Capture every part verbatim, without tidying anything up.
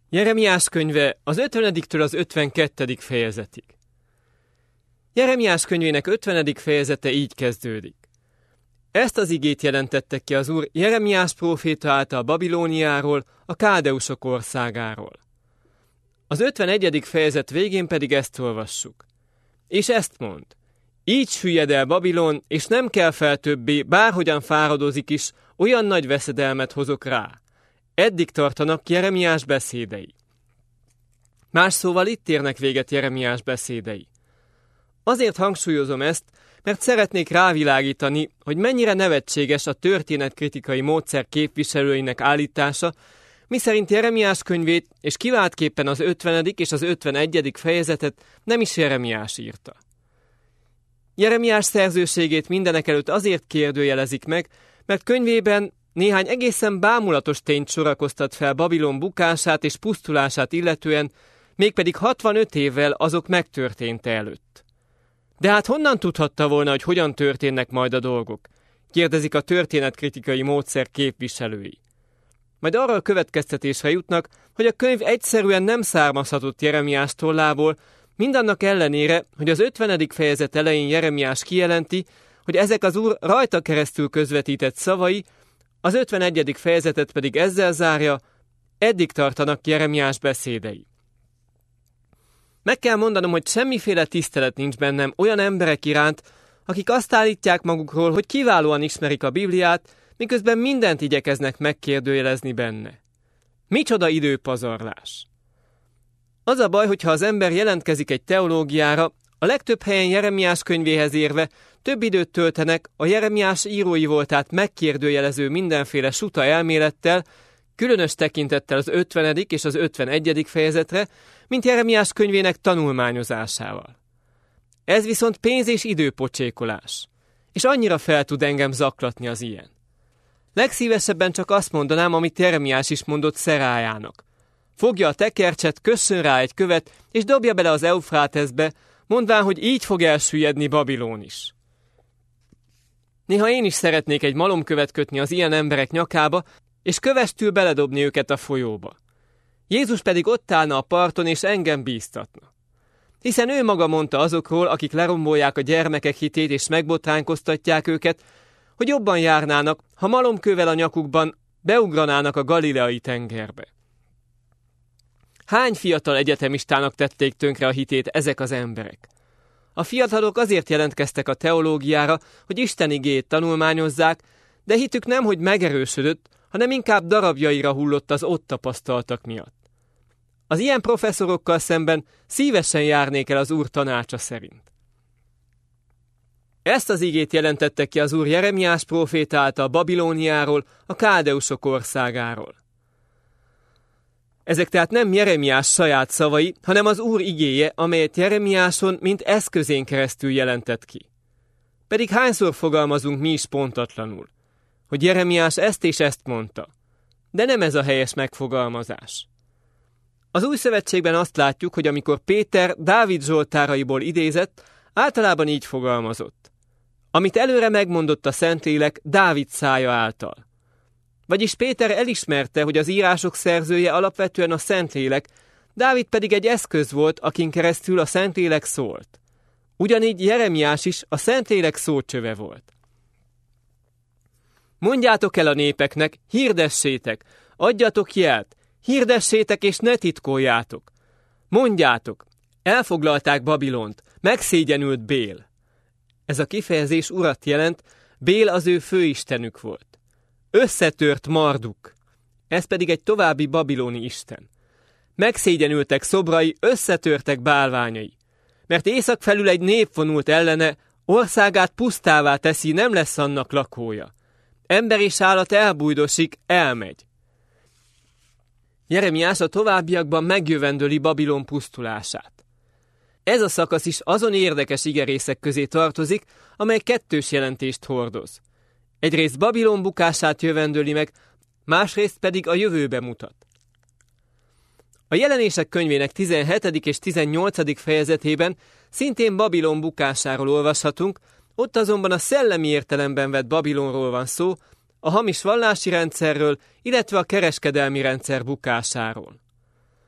Jeremiás könyve az ötvenediktől az ötvenkettedik fejezetig. Jeremiás könyvének ötvenedik fejezete így kezdődik. Ezt az igét jelentettek ki az Úr Jeremiás próféta által Babilóniáról, a káldeusok országáról. Az ötvenegyedik fejezet végén pedig ezt olvassuk. És ezt mond: így süllyed el Babilon, és nem kell fel többé, bárhogyan fáradozik is, olyan nagy veszedelmet hozok rá. Eddig tartanak Jeremiás beszédei. Más szóval itt érnek véget Jeremiás beszédei. Azért hangsúlyozom ezt, mert szeretnék rávilágítani, hogy mennyire nevetséges a történetkritikai módszer képviselőinek állítása, miszerint Jeremiás könyvét és kiváltképpen az ötvenedik és az ötvenegyedik fejezetet nem is Jeremiás írta. Jeremiás szerzőségét mindenekelőtt azért kérdőjelezik meg, mert könyvében néhány egészen bámulatos tényt sorakoztat fel Babilon bukását és pusztulását illetően, mégpedig hatvanöt évvel azok megtörténte előtt. De hát honnan tudhatta volna, hogy hogyan történnek majd a dolgok? Kérdezik a történetkritikai módszer képviselői. Majd arra a következtetésre jutnak, hogy a könyv egyszerűen nem származhatott Jeremiás tollából, mindannak ellenére, hogy az ötvenedik fejezet elején Jeremiás kijelenti, hogy ezek az Úr rajta keresztül közvetített szavai, az ötvenegyedik fejezetet pedig ezzel zárja: eddig tartanak Jeremiás beszédei. Meg kell mondanom, hogy semmiféle tisztelet nincs bennem olyan emberek iránt, akik azt állítják magukról, hogy kiválóan ismerik a Bibliát, miközben mindent igyekeznek megkérdőjelezni benne. Micsoda időpazarlás! Az a baj, hogyha az ember jelentkezik egy teológiára, a legtöbb helyen Jeremiás könyvéhez érve több időt töltenek a Jeremiás írói voltát megkérdőjelező mindenféle suta elmélettel, különös tekintettel az ötvenedik és az ötvenegyedik fejezetre, mint Jeremiás könyvének tanulmányozásával. Ez viszont pénz és időpocsékolás, és annyira fel tud engem zaklatni az ilyen. Legszívesebben csak azt mondanám, amit Jeremiás is mondott Szerájának. Fogja a tekercset, kössön rá egy követ, és dobja bele az Eufráteszbe, mondván, hogy így fog elsüllyedni Babilón is. Néha én is szeretnék egy malomkövet kötni az ilyen emberek nyakába, és kövestül beledobni őket a folyóba. Jézus pedig ott állna a parton, és engem bíztatna. Hiszen ő maga mondta azokról, akik lerombolják a gyermekek hitét és megbotránkoztatják őket, hogy jobban járnának, ha malomkővel a nyakukban beugranának a galileai tengerbe. Hány fiatal egyetemistának tették tönkre a hitét ezek az emberek? A fiatalok azért jelentkeztek a teológiára, hogy Isten igéjét tanulmányozzák, de hitük nem, hogy megerősödött, hanem inkább darabjaira hullott az ott tapasztaltak miatt. Az ilyen professzorokkal szemben szívesen járnék el az Úr tanácsa szerint. Ezt az igét jelentette ki az Úr Jeremiás próféta által Babilóniáról, a káldeusok országáról. Ezek tehát nem Jeremiás saját szavai, hanem az Úr igéje, amelyet Jeremiáson mint eszközén keresztül jelentett ki. Pedig hányszor fogalmazunk mi is pontatlanul, hogy Jeremiás ezt és ezt mondta. De nem ez a helyes megfogalmazás. Az Új Szövetségben azt látjuk, hogy amikor Péter Dávid zsoltáraiból idézett, általában így fogalmazott. Amit előre megmondott a Szentlélek Dávid szája által. Vagyis Péter elismerte, hogy az írások szerzője alapvetően a Szentlélek, Dávid pedig egy eszköz volt, akin keresztül a Szentlélek szólt. Ugyanígy Jeremiás is a Szentlélek szócsöve volt. Mondjátok el a népeknek, hirdessétek, adjatok jelt, hirdessétek és ne titkoljátok. Mondjátok, elfoglalták Babilont, megszégyenült Bél. Ez a kifejezés urat jelent, Bél az ő főistenük volt. Összetört Marduk, ez pedig egy további babiloni isten. Megszégyenültek szobrai, összetörtek bálványai. Mert észak felül egy nép vonult ellene, országát pusztává teszi, nem lesz annak lakója. Ember és állat elbújdosik, elmegy. Jeremiás a továbbiakban megjövendöli Babilon pusztulását. Ez a szakasz is azon érdekes igerészek közé tartozik, amely kettős jelentést hordoz. Egyrészt Babilon bukását jövendöli meg, másrészt pedig a jövőbe mutat. A Jelenések könyvének tizenhetedik és tizennyolcadik fejezetében szintén Babilon bukásáról olvashatunk, ott azonban a szellemi értelemben vett Babilonról van szó, a hamis vallási rendszerről, illetve a kereskedelmi rendszer bukásáról.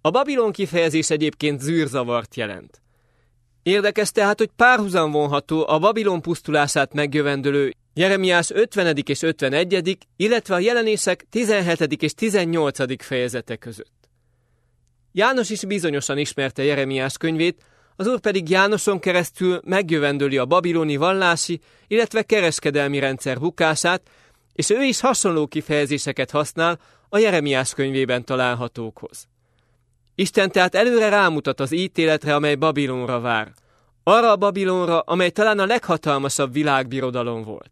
A Babilon kifejezés egyébként zűrzavart jelent. Érdekes tehát, hogy párhuzam vonható a Babilon pusztulását megjövendölő Jeremiás ötvenedik és ötvenegyedik, illetve a Jelenések tizenhetedik és tizennyolcadik fejezete között. János is bizonyosan ismerte Jeremiás könyvét, az Úr pedig Jánoson keresztül megjövendöli a babiloni vallási, illetve kereskedelmi rendszer bukását, és ő is hasonló kifejezéseket használ a Jeremiás könyvében találhatókhoz. Isten tehát előre rámutat az ítéletre, amely Babilonra vár. Arra a Babilonra, amely talán a leghatalmasabb világbirodalom volt.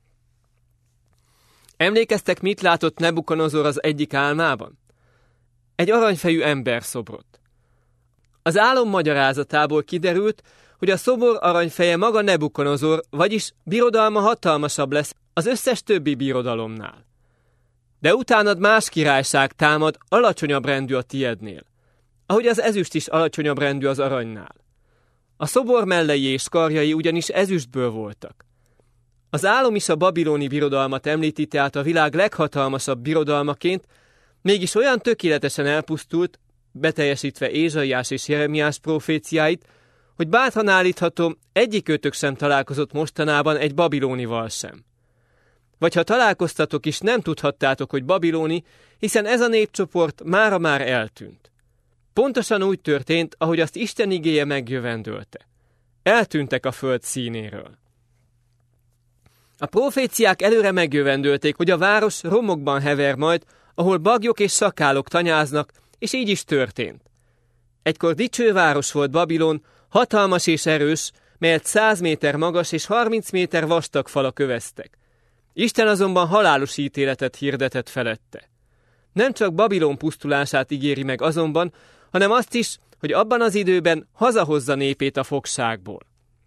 Emlékeztek, mit látott Nebukadnezar az egyik álmában? Egy aranyfejű emberszobrot. Az álom magyarázatából kiderült, hogy a szobor aranyfeje maga Nebukadnezar, vagyis birodalma hatalmasabb lesz az összes többi birodalomnál. De utánad más királyság támad, alacsonyabb rendű a tiednél, ahogy az ezüst is alacsonyabb rendű az aranynál. A szobor mellei és karjai ugyanis ezüstből voltak. Az álom is a babiloni birodalmat említi, tehát a világ leghatalmasabb birodalmaként, mégis olyan tökéletesen elpusztult, beteljesítve Ézsaiás és Jeremiás proféciáit, hogy bátran állíthatom, egyikőtök sem találkozott mostanában egy babilonival sem. Vagy ha találkoztatok is, nem tudhattátok, hogy babiloni, hiszen ez a népcsoport mára már eltűnt. Pontosan úgy történt, ahogy azt Isten igéje megjövendölte. Eltűntek a föld színéről. A proféciák előre megjövendölték, hogy a város romokban hever majd, ahol baglyok és szakálok tanyáznak, és így is történt. Egykor dicső város volt Babilon, hatalmas és erős, melyet száz méter magas és harminc méter vastag falak öveztek. Isten azonban halálos ítéletet hirdetett felette. Nem csak Babilon pusztulását ígéri meg azonban, hanem azt is, hogy abban az időben hazahozza népét a fogságból.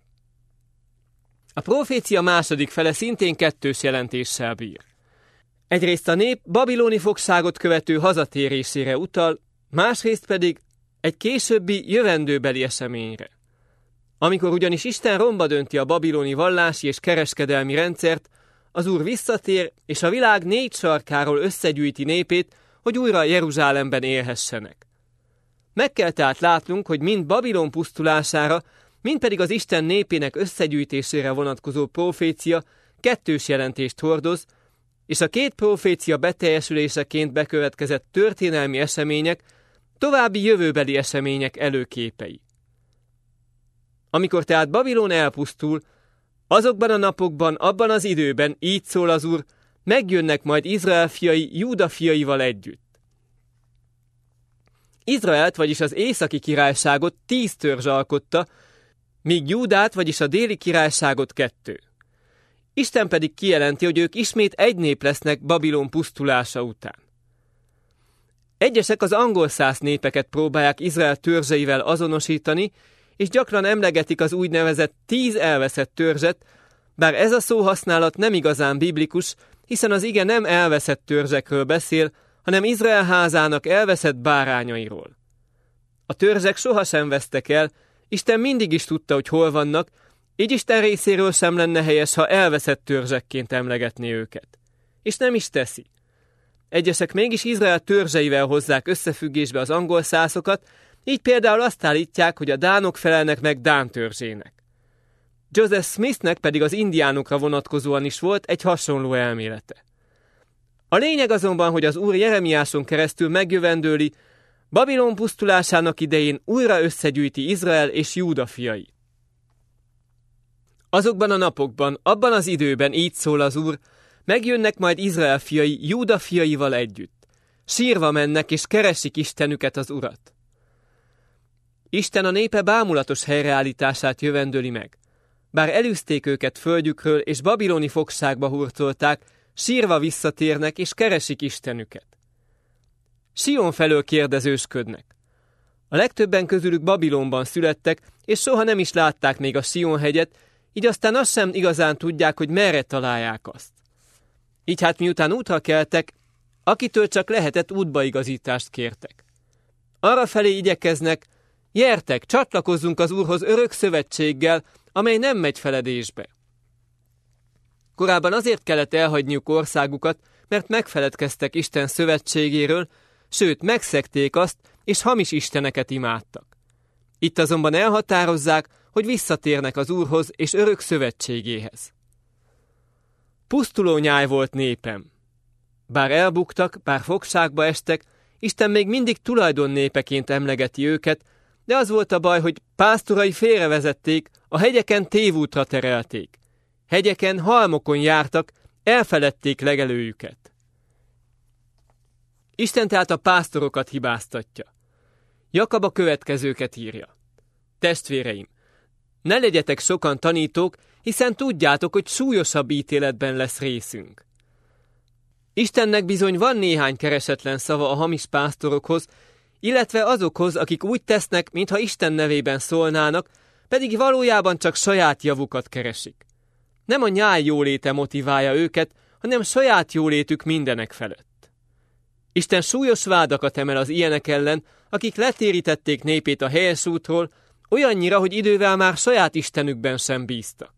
A profécia második fele szintén kettős jelentéssel bír. Egyrészt a nép babiloni fogságot követő hazatérésére utal, másrészt pedig egy későbbi jövendőbeli eseményre. Amikor ugyanis Isten romba dönti a babiloni vallási és kereskedelmi rendszert, az Úr visszatér, és a világ négy sarkáról összegyűjti népét, hogy újra Jeruzsálemben élhessenek. Meg kell tehát látnunk, hogy mind Babilon pusztulására, mind pedig az Isten népének összegyűjtésére vonatkozó profécia kettős jelentést hordoz, és a két profécia beteljesüléseként bekövetkezett történelmi események további jövőbeli események előképei. Amikor tehát Babilon elpusztul, azokban a napokban, abban az időben, így szól az Úr, megjönnek majd Izrael fiai Júda fiaival együtt. Izraelt, vagyis az északi királyságot tíz törzs alkotta, míg Júdát, vagyis a déli királyságot kettő. Isten pedig kijelenti, hogy ők ismét egy nép lesznek Babilon pusztulása után. Egyesek az angol szász népeket próbálják Izrael törzseivel azonosítani, és gyakran emlegetik az úgynevezett tíz elveszett törzset, bár ez a szóhasználat nem igazán biblikus, hiszen az ige nem elveszett törzsekről beszél, hanem Izrael házának elveszett bárányairól. A törzsek sohasem vesztek el, Isten mindig is tudta, hogy hol vannak, így Isten részéről sem lenne helyes, ha elveszett törzsekként emlegetné őket. És nem is teszi. Egyesek mégis Izrael törzseivel hozzák összefüggésbe az angol szászokat, így például azt állítják, hogy a dánok felelnek meg Dán törzsének. Joseph Smithnek pedig az indiánokra vonatkozóan is volt egy hasonló elmélete. A lényeg azonban, hogy az Úr Jeremiáson keresztül megjövendőli, Babilon pusztulásának idején újra összegyűjti Izrael és Júda fiai. Azokban a napokban, abban az időben így szól az Úr, megjönnek majd Izrael fiai Júda fiaival együtt. Sírva mennek és keresik Istenüket, az Urat. Isten a népe bámulatos helyreállítását jövendöli meg. Bár elűzték őket földjükről és babiloni fogságba hurcolták, sírva visszatérnek és keresik Istenüket. Sion felől kérdezősködnek. A legtöbben közülük Babilonban születtek, és soha nem is látták még a Sion hegyet, így aztán azt sem igazán tudják, hogy merre találják azt. Így hát miután útra keltek, akitől csak lehetett útbaigazítást kértek. Arrafelé igyekeznek, gyertek, csatlakozzunk az Úrhoz örök szövetséggel, amely nem megy feledésbe. Korábban azért kellett elhagyniuk országukat, mert megfeledkeztek Isten szövetségéről, sőt megszegték azt, és hamis isteneket imádtak. Itt azonban elhatározzák, hogy visszatérnek az Úrhoz és örök szövetségéhez. Pusztuló nyáj volt népem. Bár elbuktak, bár fogságba estek, Isten még mindig tulajdon népeként emlegeti őket, de az volt a baj, hogy pásztorai félrevezették, a hegyeken tévútra terelték. Hegyeken, halmokon jártak, elfeledték legelőjüket. Isten tehát a pásztorokat hibáztatja. Jakab a következőket írja. Testvéreim, ne legyetek sokan tanítók, hiszen tudjátok, hogy súlyosabb ítéletben lesz részünk. Istennek bizony van néhány keresetlen szava a hamis pásztorokhoz, illetve azokhoz, akik úgy tesznek, mintha Isten nevében szólnának, pedig valójában csak saját javukat keresik. Nem a nyáj jóléte motiválja őket, hanem saját jólétük mindenek felett. Isten súlyos vádakat emel az ilyenek ellen, akik letérítették népét a helyes útról, olyannyira, hogy idővel már saját Istenükben sem bíztak.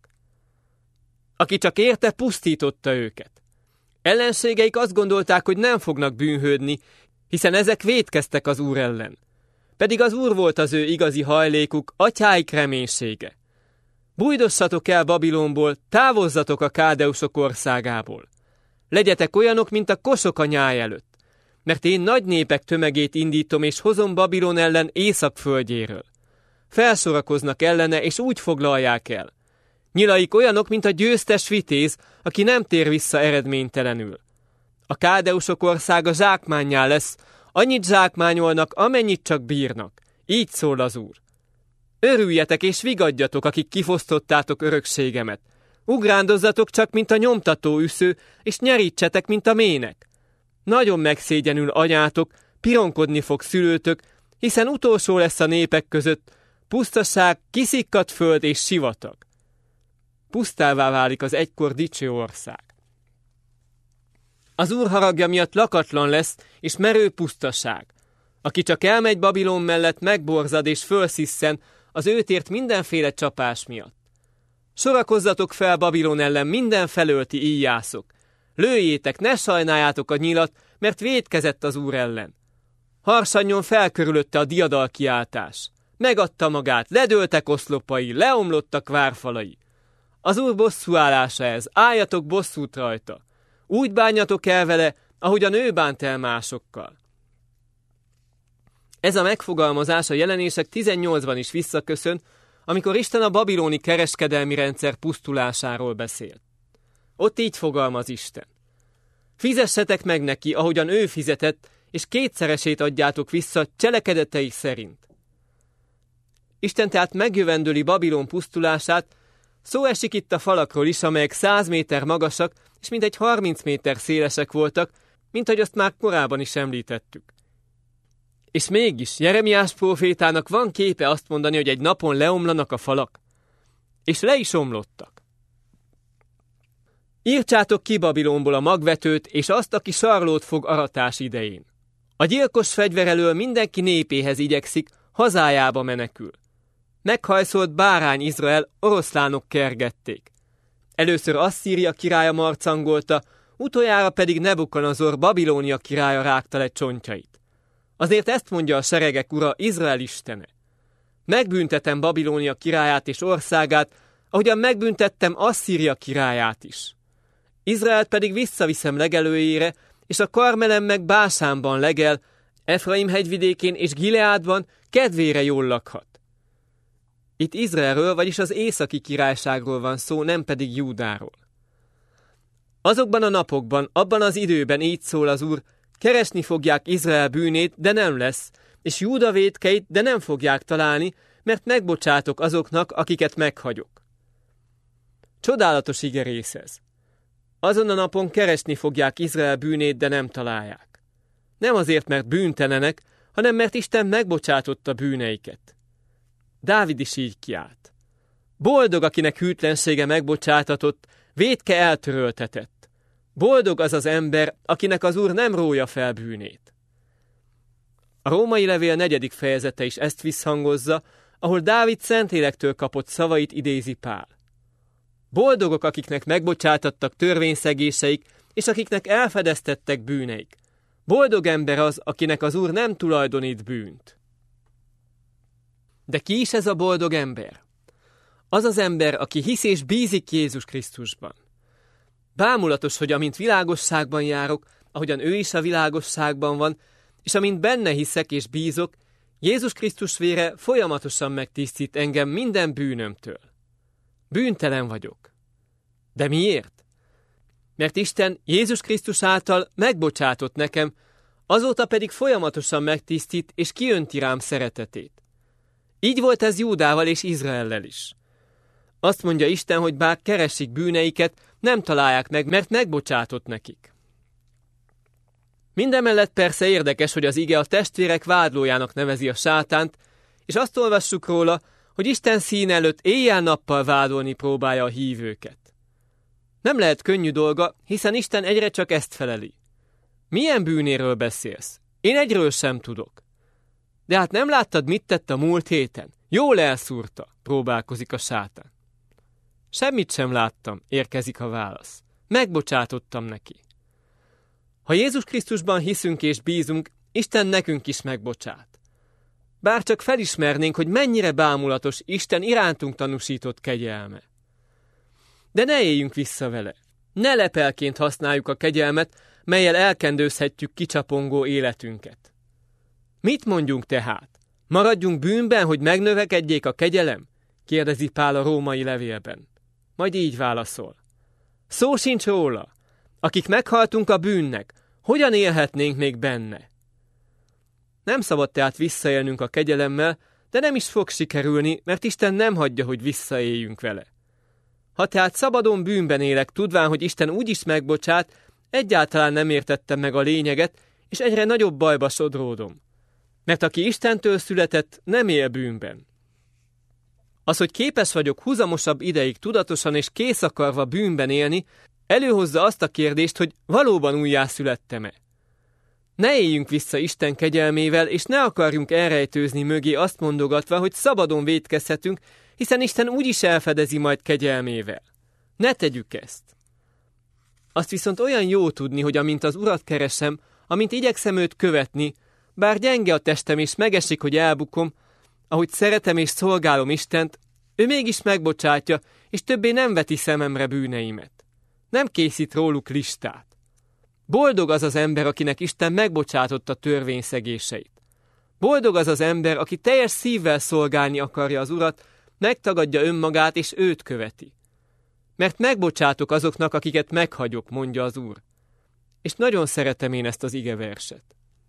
Aki csak érte, pusztította őket. Ellenségeik azt gondolták, hogy nem fognak bűnhődni, hiszen ezek vétkeztek az Úr ellen. Pedig az Úr volt az ő igazi hajlékuk, atyáik reménysége. Bújdossatok el Babilonból, távozzatok a káldeusok országából. Legyetek olyanok, mint a kosok a nyáj előtt, mert én nagy népek tömegét indítom és hozom Babilon ellen észak földjéről. Felsorakoznak ellene, és úgy foglalják el. Nyilaik olyanok, mint a győztes vitéz, aki nem tér vissza eredménytelenül. A káldeusok országa zsákmánnyá lesz, annyit zsákmányolnak, amennyit csak bírnak. Így szól az Úr. Örüljetek és vigadjatok, akik kifosztottátok örökségemet. Ugrándozzatok csak, mint a nyomtató üsző, és nyerítsetek, mint a mének. Nagyon megszégyenül anyátok, pironkodni fog szülőtök, hiszen utolsó lesz a népek között, pusztaság, kiszikkadt föld és sivatag. Pusztává válik az egykor dicső ország. Az Úr haragja miatt lakatlan lesz, és merő pusztaság. Aki csak elmegy Babilon mellett, megborzad és fölszisszen az őt ért mindenféle csapás miatt. Sorakozzatok fel Babilon ellen minden felölti íjászok. Lőjétek, ne sajnáljátok a nyilat, mert vétkezett az Úr ellen. Harsanjon fel körülötte a diadalkiáltás. Megadta magát, ledőltek oszlopai, leomlottak várfalai. Az Úr bosszúállása ez, álljatok bosszút rajta. Úgy bánjatok el vele, ahogyan ő bánt el másokkal. Ez a megfogalmazás a Jelenések tizennyolcban is visszaköszön, amikor Isten a babiloni kereskedelmi rendszer pusztulásáról beszél. Ott így fogalmaz Isten. Fizessetek meg neki, ahogyan ő fizetett, és kétszeresét adjátok vissza cselekedetei szerint. Isten tehát megjövendöli Babilon pusztulását, szó esik itt a falakról is, amelyek száz méter magasak, és mintegy harminc méter szélesek voltak, mint ahogy azt már korábban is említettük. És mégis Jeremiás prófétának van képe azt mondani, hogy egy napon leomlanak a falak. És le is omlottak. Írtsátok ki Babilonból a magvetőt, és azt, aki sarlót fog aratás idején. A gyilkos fegyver elől mindenki népéhez igyekszik, hazájába menekül. Meghajszolt bárány Izrael, oroszlánok kergették. Először Asszíria királya marcangolta, utoljára pedig Nebukadnezar Babilónia királya rágta le csontjait. Azért ezt mondja a seregek ura, Izrael istene. Megbüntetem Babilónia királyát és országát, ahogyan megbüntettem Asszíria királyát is. Izraelt pedig visszaviszem legelőjére, és a Karmelen meg Básánban legel, Efraim hegyvidékén és Gileádban kedvére jól lakhat. Itt Izraelről, vagyis az északi királyságról van szó, nem pedig Júdáról. Azokban a napokban, abban az időben így szól az Úr, keresni fogják Izrael bűnét, de nem lesz, és Júda vétkeit, de nem fogják találni, mert megbocsátok azoknak, akiket meghagyok. Csodálatos igerész ez. Azon a napon keresni fogják Izrael bűnét, de nem találják. Nem azért, mert bűntelenek, hanem mert Isten megbocsátotta bűneiket. Dávid is így kiált. Boldog, akinek hűtlensége megbocsátatott, vétke eltöröltetett. Boldog az az ember, akinek az Úr nem rója fel bűnét. A római levél negyedik fejezete is ezt visszhangozza, ahol Dávid Szentlélektől kapott szavait idézi Pál. Boldogok, akiknek megbocsátattak törvényszegéseik, és akiknek elfedeztettek bűneik. Boldog ember az, akinek az Úr nem tulajdonít bűnt. De ki is ez a boldog ember? Az az ember, aki hisz és bízik Jézus Krisztusban. Bámulatos, hogy amint világosságban járok, ahogyan ő is a világosságban van, és amint benne hiszek és bízok, Jézus Krisztus vére folyamatosan megtisztít engem minden bűnömtől. Bűntelen vagyok. De miért? Mert Isten Jézus Krisztus által megbocsátott nekem, azóta pedig folyamatosan megtisztít és kiönti rám szeretetét. Így volt ez Júdával és Izraellel is. Azt mondja Isten, hogy bár keresik bűneiket, nem találják meg, mert megbocsátott nekik. Mindemellett persze érdekes, hogy az ige a testvérek vádlójának nevezi a sátánt, és azt olvassuk róla, hogy Isten szín előtt éjjel-nappal vádolni próbálja a hívőket. Nem lehet könnyű dolga, hiszen Isten egyre csak ezt feleli. Milyen bűnéről beszélsz? Én egyről sem tudok. De hát nem láttad, mit tett a múlt héten? Jól elszúrta, próbálkozik a sátán. Semmit sem láttam, érkezik a válasz. Megbocsátottam neki. Ha Jézus Krisztusban hiszünk és bízunk, Isten nekünk is megbocsát. Bár csak felismernénk, hogy mennyire bámulatos Isten irántunk tanúsított kegyelme. De ne éljünk vissza vele. Ne lepelként használjuk a kegyelmet, mellyel elkendőzhetjük kicsapongó életünket. Mit mondjunk tehát? Maradjunk bűnben, hogy megnövekedjék a kegyelem? Kérdezi Pál a római levélben. Majd így válaszol. Szó sincs róla. Akik meghaltunk a bűnnek, hogyan élhetnénk még benne? Nem szabad tehát visszaélnünk a kegyelemmel, de nem is fog sikerülni, mert Isten nem hagyja, hogy visszaéljünk vele. Ha tehát szabadon bűnben élek, tudván, hogy Isten úgyis megbocsát, egyáltalán nem értettem meg a lényeget, és egyre nagyobb bajba sodródom. Mert aki Istentől született, nem él bűnben. Az, hogy képes vagyok húzamosabb ideig tudatosan és kész akarva bűnben élni, előhozza azt a kérdést, hogy valóban újjászülettem-e. Ne éljünk vissza Isten kegyelmével, és ne akarjunk elrejtőzni mögé azt mondogatva, hogy szabadon vétkezhetünk, hiszen Isten úgyis elfedezi majd kegyelmével. Ne tegyük ezt. Azt viszont olyan jó tudni, hogy amint az Urat keresem, amint igyekszem őt követni, bár gyenge a testem és megesik, hogy elbukom, ahogy szeretem és szolgálom Istent, ő mégis megbocsátja, és többé nem veti szememre bűneimet. Nem készít róluk listát. Boldog az az ember, akinek Isten megbocsátotta törvényszegéseit. Boldog az az ember, aki teljes szívvel szolgálni akarja az Urat, megtagadja önmagát és őt követi. Mert megbocsátok azoknak, akiket meghagyok, mondja az Úr. És nagyon szeretem én ezt az igeverset.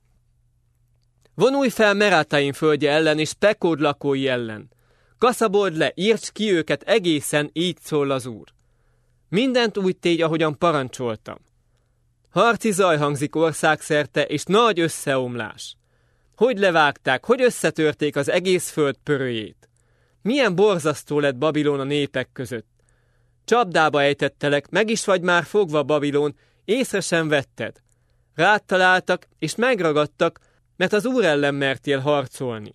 Vonulj fel Merátaim földje ellen és Pekód lakói ellen. Kaszabold le, írts ki őket egészen, így szól az Úr. Mindent úgy tégy, ahogyan parancsoltam. Harci zaj hangzik országszerte, és nagy összeomlás. Hogy levágták, hogy összetörték az egész föld pörőjét. Milyen borzasztó lett Babilon a népek között. Csapdába ejtettelek, meg is vagy már fogva Babilon, észre sem vetted. Rád találtak, és megragadtak, mert az Úr ellen mertél harcolni.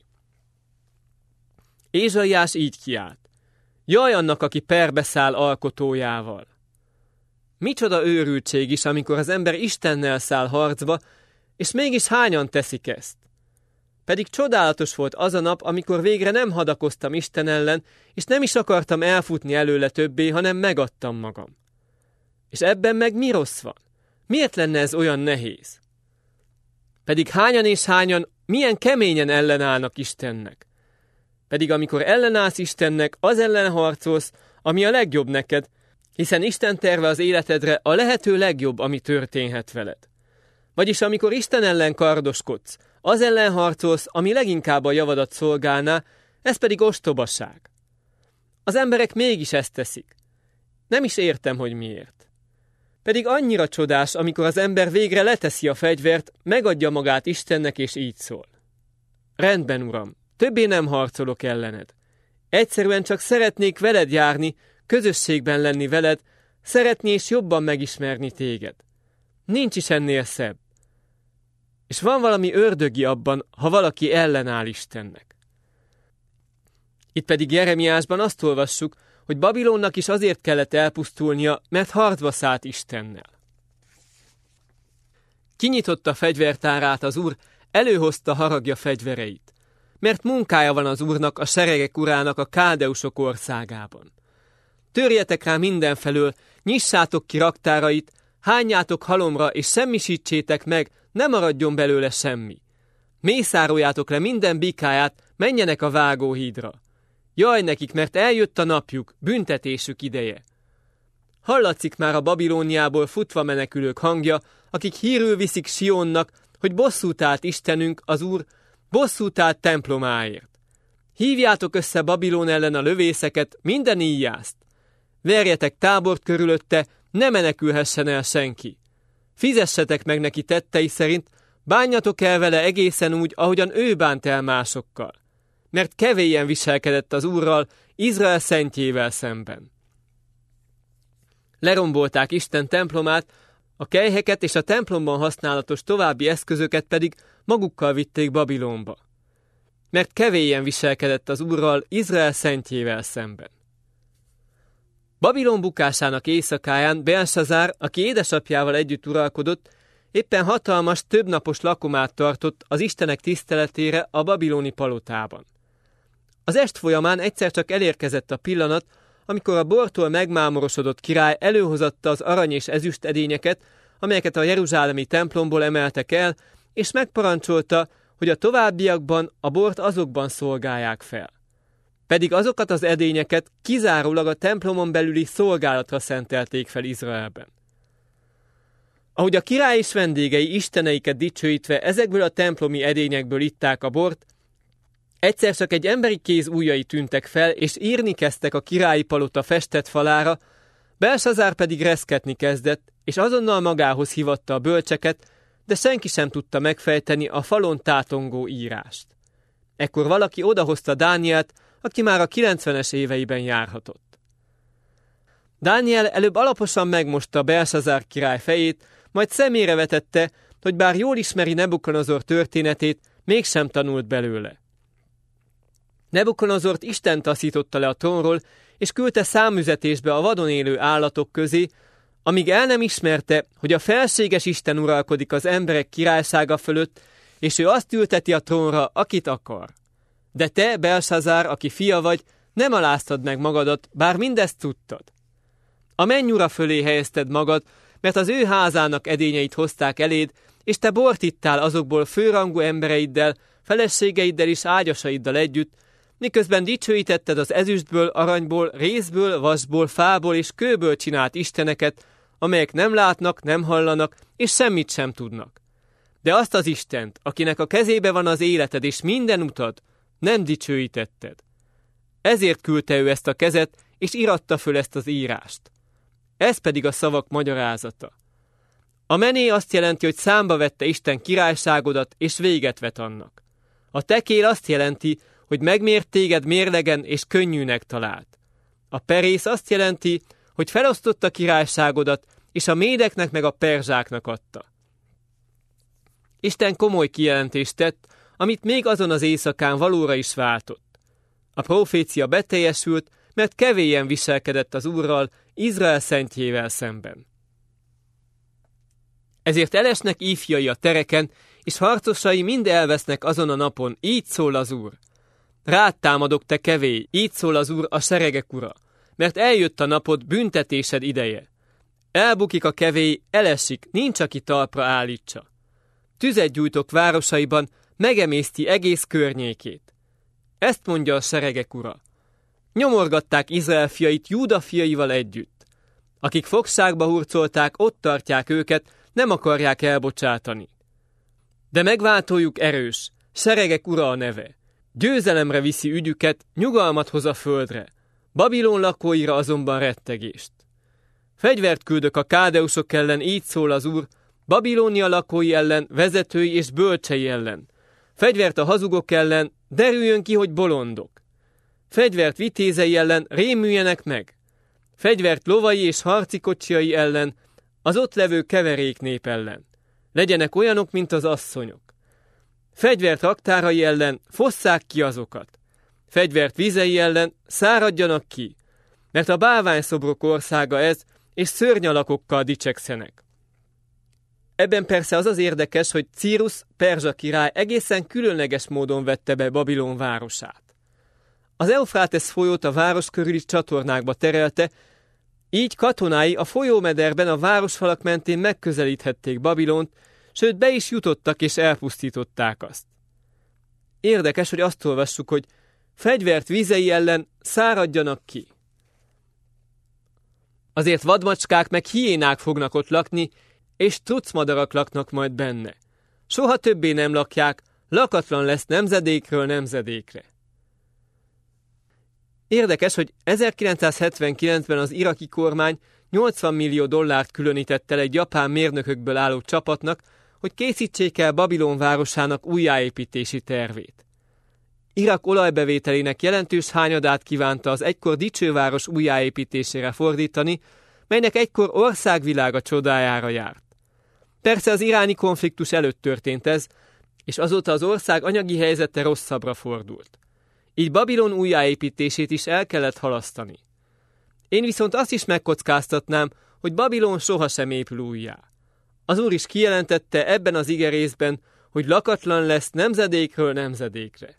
Ézsaiás így kiált. Jaj annak, aki perbe száll alkotójával. Micsoda őrültség is, amikor az ember Istennel száll harcba, és mégis hányan teszik ezt? Pedig csodálatos volt az a nap, amikor végre nem hadakoztam Isten ellen, és nem is akartam elfutni előle többé, hanem megadtam magam. És ebben meg mi rossz van? Miért lenne ez olyan nehéz? Pedig hányan és hányan, milyen keményen ellenállnak Istennek. Pedig amikor ellenállsz Istennek, az ellen harcolsz, ami a legjobb neked, hiszen Isten terve az életedre a lehető legjobb, ami történhet veled. Vagyis amikor Isten ellen kardoskodsz, az ellen harcolsz, ami leginkább a javadat szolgálná, ez pedig ostobaság. Az emberek mégis ezt teszik. Nem is értem, hogy miért. Pedig annyira csodás, amikor az ember végre leteszi a fegyvert, megadja magát Istennek, és így szól. Rendben, Uram, többé nem harcolok ellened. Egyszerűen csak szeretnék veled járni, közösségben lenni veled, szeretni és jobban megismerni téged. Nincs is ennél szebb. És van valami ördögi abban, ha valaki ellenáll Istennek. Itt pedig Jeremiásban azt olvassuk, hogy Babilonnak is azért kellett elpusztulnia, mert harcba szállt Istennel. Kinyitotta fegyvertárát az Úr, előhozta haragja fegyvereit. Mert munkája van az Úrnak, a seregek urának a káldeusok országában. Törjetek rá mindenfelől, nyissátok ki raktárait, hányjátok halomra, és semmisítsétek meg, ne maradjon belőle semmi. Mészároljátok le minden bikáját, menjenek a vágóhídra. Jaj nekik, mert eljött a napjuk, büntetésük ideje. Hallatszik már a Babilóniából futva menekülők hangja, akik hírül viszik Sionnak, hogy bosszút állt Istenünk, az Úr, bosszút állt templomáért. Hívjátok össze Babilón ellen a lövészeket, minden íjjászt. Verjetek tábort körülötte, ne menekülhessen el senki. Fizessetek meg neki tettei szerint, bánjatok el vele egészen úgy, ahogyan ő bánt el másokkal. Mert kevélyen viselkedett az Úrral, Izrael szentjével szemben. Lerombolták Isten templomát, a kelyheket és a templomban használatos további eszközöket pedig magukkal vitték Babilonba. Mert kevélyen viselkedett az Úrral, Izrael szentjével szemben. Babilon bukásának éjszakáján Belsazár, aki édesapjával együtt uralkodott, éppen hatalmas, többnapos lakomát tartott az Istenek tiszteletére a babiloni palotában. Az est folyamán egyszer csak elérkezett a pillanat, amikor a bortól megmámorosodott király előhozatta az arany és ezüst edényeket, amelyeket a jeruzsálemi templomból emeltek el, és megparancsolta, hogy a továbbiakban a bort azokban szolgálják fel. Pedig azokat az edényeket kizárólag a templomon belüli szolgálatra szentelték fel Izraelben. Ahogy a király és vendégei isteneiket dicsőítve ezekből a templomi edényekből itták a bort, egyszer csak egy emberi kéz ujjai tűntek fel, és írni kezdtek a királyi palota festett falára, Belsazár pedig reszketni kezdett, és azonnal magához hívatta a bölcseket, de senki sem tudta megfejteni a falon tátongó írást. Ekkor valaki odahozta Dánielt, aki már a kilencvenes éveiben járhatott. Dániel előbb alaposan megmosta Belsazár király fejét, majd szemére vetette, hogy bár jól ismeri Nebukadnezar történetét, mégsem tanult belőle. Nebukadnezart Isten taszította le a trónról, és küldte számüzetésbe a vadon élő állatok közé, amíg el nem ismerte, hogy a felséges Isten uralkodik az emberek királysága fölött, és ő azt ülteti a trónra, akit akar. De te, Belsazár, aki fia vagy, nem aláztad meg magadat, bár mindezt tudtad. A mennyura fölé helyezted magad, mert az ő házának edényeit hozták eléd, és te bort ittál azokból főrangú embereiddel, feleségeiddel és ágyasaiddal együtt, miközben dicsőítetted az ezüstből, aranyból, rézből, vasból, fából és kőből csinált isteneket, amelyek nem látnak, nem hallanak, és semmit sem tudnak. De azt az Istent, akinek a kezébe van az életed és minden utad, nem dicsőítetted. Ezért küldte ő ezt a kezet, és iratta föl ezt az írást. Ez pedig a szavak magyarázata. A mené azt jelenti, hogy számba vette Isten királyságodat, és véget vet annak. A tekél azt jelenti, hogy megmért téged mérlegen és könnyűnek talált. A perész azt jelenti, hogy felosztotta királyságodat, és a médeknek meg a perzsáknak adta. Isten komoly kijelentést tett, amit még azon az éjszakán valóra is váltott. A profécia beteljesült, mert kevélyen viselkedett az Úrral, Izrael szentjével szemben. Ezért elesnek ifjai a tereken, és harcosai mind elvesznek azon a napon, így szól az Úr. Rád támadok, te kevély, így szól az Úr, a seregek ura, mert eljött a napod, büntetésed ideje. Elbukik a kevély, elesik, nincs, aki talpra állítsa. Tüzet gyújtok városaiban, megemészti egész környékét. Ezt mondja a seregek ura. Nyomorgatták Izrael fiait Júda fiaival együtt. Akik fogságba hurcolták, ott tartják őket, nem akarják elbocsátani. De megváltójuk erős, seregek ura a neve. Győzelemre viszi ügyüket, nyugalmat hoz a földre. Babilon lakóira azonban rettegést. Fegyvert küldök a káldeusok ellen, így szól az Úr, Babilónia lakói ellen, vezetői és bölcsei ellen. Fegyvert a hazugok ellen, derüljön ki, hogy bolondok. Fegyvert vitézei ellen, rémüljenek meg. Fegyvert lovai és harci kocsijai ellen, az ott levő keverék nép ellen. Legyenek olyanok, mint az asszonyok. Fegyvert raktárai ellen, fosszák ki azokat. Fegyvert vizei ellen, száradjanak ki, mert a bálványszobrok országa ez, és szörnyalakokkal dicsekszenek. Ebben persze az az érdekes, hogy Círus, perzsa király egészen különleges módon vette be Babilon városát. Az Eufrátesz folyót a város körüli csatornákba terelte, így katonái a folyómederben a városfalak mentén megközelíthették Babilont, sőt be is jutottak és elpusztították azt. Érdekes, hogy azt olvassuk, hogy fegyvert vizei ellen száradjanak ki. Azért vadmacskák meg hiénák fognak ott lakni, és trucmadarak laknak majd benne. Soha többé nem lakják, lakatlan lesz nemzedékről nemzedékre. Érdekes, hogy ezerkilencszázhetvenkilencben az iraki kormány nyolcvan millió dollárt különített el egy japán mérnökökből álló csapatnak, hogy készítsék el Babilon városának újjáépítési tervét. Irak olajbevételének jelentős hányadát kívánta az egykor dicsőváros újjáépítésére fordítani, melynek egykor országvilága csodájára járt. Persze az iráni konfliktus előtt történt ez, és azóta az ország anyagi helyzete rosszabbra fordult. Így Babilon újjáépítését is el kellett halasztani. Én viszont azt is megkockáztatnám, hogy Babilon sohasem épül újjá. Az Úr is kijelentette ebben az igerészben, hogy lakatlan lesz nemzedékről nemzedékre.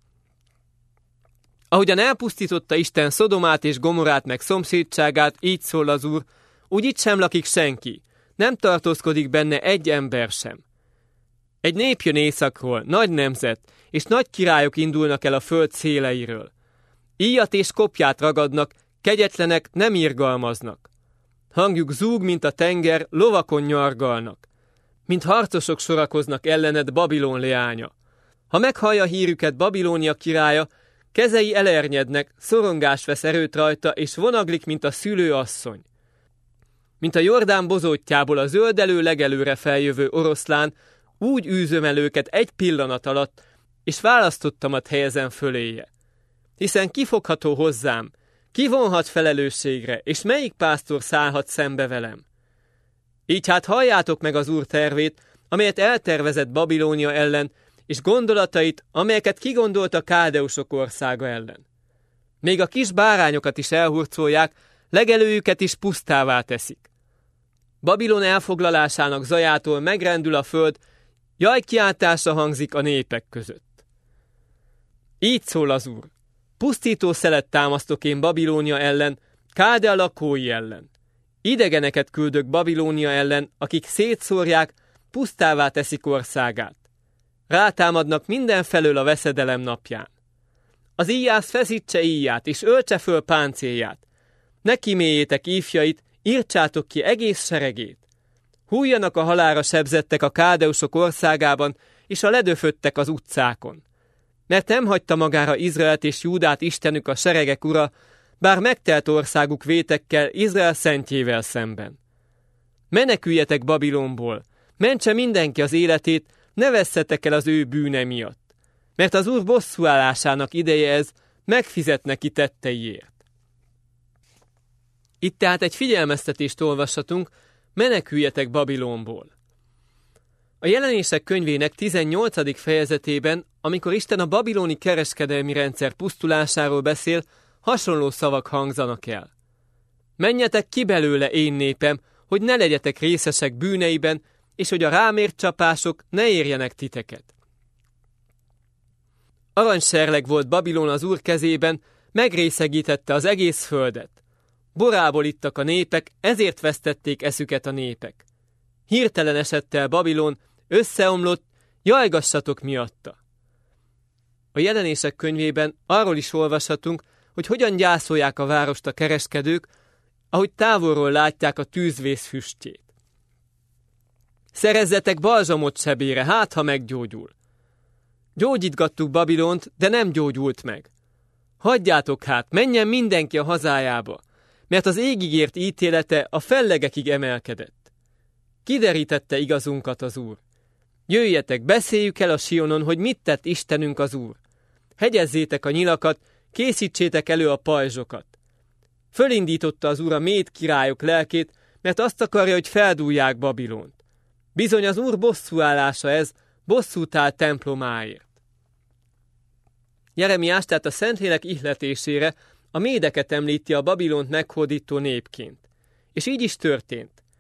Ahogyan elpusztította Isten Szodomát és Gomorát meg szomszédságát, így szól az Úr, úgy itt sem lakik senki, nem tartózkodik benne egy ember sem. Egy nép jön északról, nagy nemzet, és nagy királyok indulnak el a föld széleiről. Íjat és kopját ragadnak, kegyetlenek nem irgalmaznak. Hangjuk zúg, mint a tenger, lovakon nyargalnak. Mint harcosok sorakoznak ellened, Babilon leánya. Ha meghallja hírüket Babilónia királya, kezei elernyednek, szorongás vesz erőt rajta, és vonaglik, mint a szülőasszony. Mint a Jordán bozótjából a zöldelő legelőre feljövő oroszlán, úgy űzöm el őket egy pillanat alatt, és választottamat helyezem föléje. Hiszen kifogható hozzám, ki vonhat felelősségre, és melyik pásztor szállhat szembe velem? Így hát halljátok meg az Úr tervét, amelyet eltervezett Babilónia ellen, és gondolatait, amelyeket kigondolt a káldeusok országa ellen. Még a kis bárányokat is elhurcolják, legelőjüket is pusztává teszik. Babilon elfoglalásának zajától megrendül a föld, jajkiáltása hangzik a népek között. Így szól az Úr. Pusztító szelet támasztok én Babilónia ellen, Káldea lakói ellen. Idegeneket küldök Babilónia ellen, akik szétszórják, pusztává teszik országát. Rátámadnak mindenfelől a veszedelem napján. Az íjász feszítse íját, és öltse föl páncélját. Ne kiméljétek ifjait, írtsátok ki egész seregét. Hújjanak a halálra sebzettek a káldeusok országában, és a ledöföttek az utcákon. Mert nem hagyta magára Izraelt és Júdát Istenük a seregek ura, bár megtelt országuk vétekkel Izrael szentjével szemben. Meneküljetek Babilonból, mentse mindenki az életét, ne vesszetek el az ő bűne miatt. Mert az Úr bosszúállásának ideje ez, megfizet neki tetteiért. Itt tehát egy figyelmeztetést olvashatunk, meneküljetek Babilonból. A Jelenések könyvének tizennyolcadik fejezetében, amikor Isten a babiloni kereskedelmi rendszer pusztulásáról beszél, hasonló szavak hangzanak el. Menjetek ki belőle, én népem, hogy ne legyetek részesek bűneiben, és hogy a rámért csapások ne érjenek titeket. Aranyserleg volt Babilon az Úr kezében, megrészegítette az egész földet. Borából ittak a népek, ezért vesztették eszüket a népek. Hirtelen esett el Babilon, összeomlott, jajgassatok miatta. A Jelenések könyvében arról is olvashatunk, hogy hogyan gyászolják a várost a kereskedők, ahogy távolról látják a tűzvész füstjét. Szerezzetek balzsamot sebére, hát ha meggyógyul. Gyógyítgattuk Babilont, de nem gyógyult meg. Hagyjátok hát, menjen mindenki a hazájába, mert az égig ért ítélete a fellegekig emelkedett. Kiderítette igazunkat az Úr. Jöjjetek, beszéljük el a Sionon, hogy mit tett Istenünk az Úr. Hegyezzétek a nyilakat, készítsétek elő a pajzsokat. Fölindította az Úr a méd királyok lelkét, mert azt akarja, hogy feldúlják Babilont. Bizony az Úr bosszúállása ez, bosszút áll templomáért. Jeremiás tehát a Szentlélek ihletésére a médeket említi a Babilont meghódító népként. És így is történt.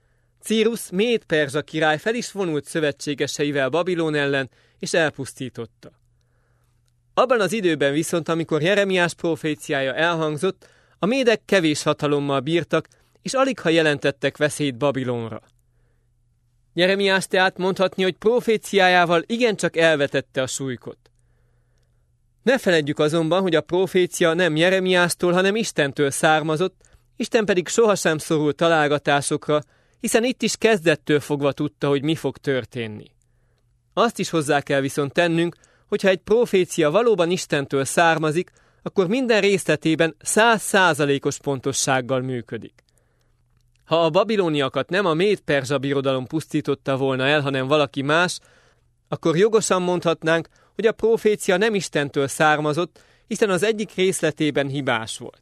Círus méd-perzsa király fel is vonult szövetségeseivel Babilon ellen, és elpusztította. Abban az időben viszont, amikor Jeremiás proféciája elhangzott, a médek kevés hatalommal bírtak, és aligha jelentettek veszélyt Babilonra. Jeremiás tehát mondhatni, hogy proféciájával igencsak elvetette a súlykot. Ne feledjük azonban, hogy a profécia nem Jeremiástól, hanem Istentől származott, Isten pedig sohasem szorul találgatásokra, hiszen itt is kezdettől fogva tudta, hogy mi fog történni. Azt is hozzá kell viszont tennünk, hogyha egy profécia valóban Istentől származik, akkor minden részletében száz százalékos pontossággal működik. Ha a babiloniakat nem a méd-perzsa birodalom pusztította volna el, hanem valaki más, akkor jogosan mondhatnánk, hogy a profécia nem Istentől származott, hiszen az egyik részletében hibás volt.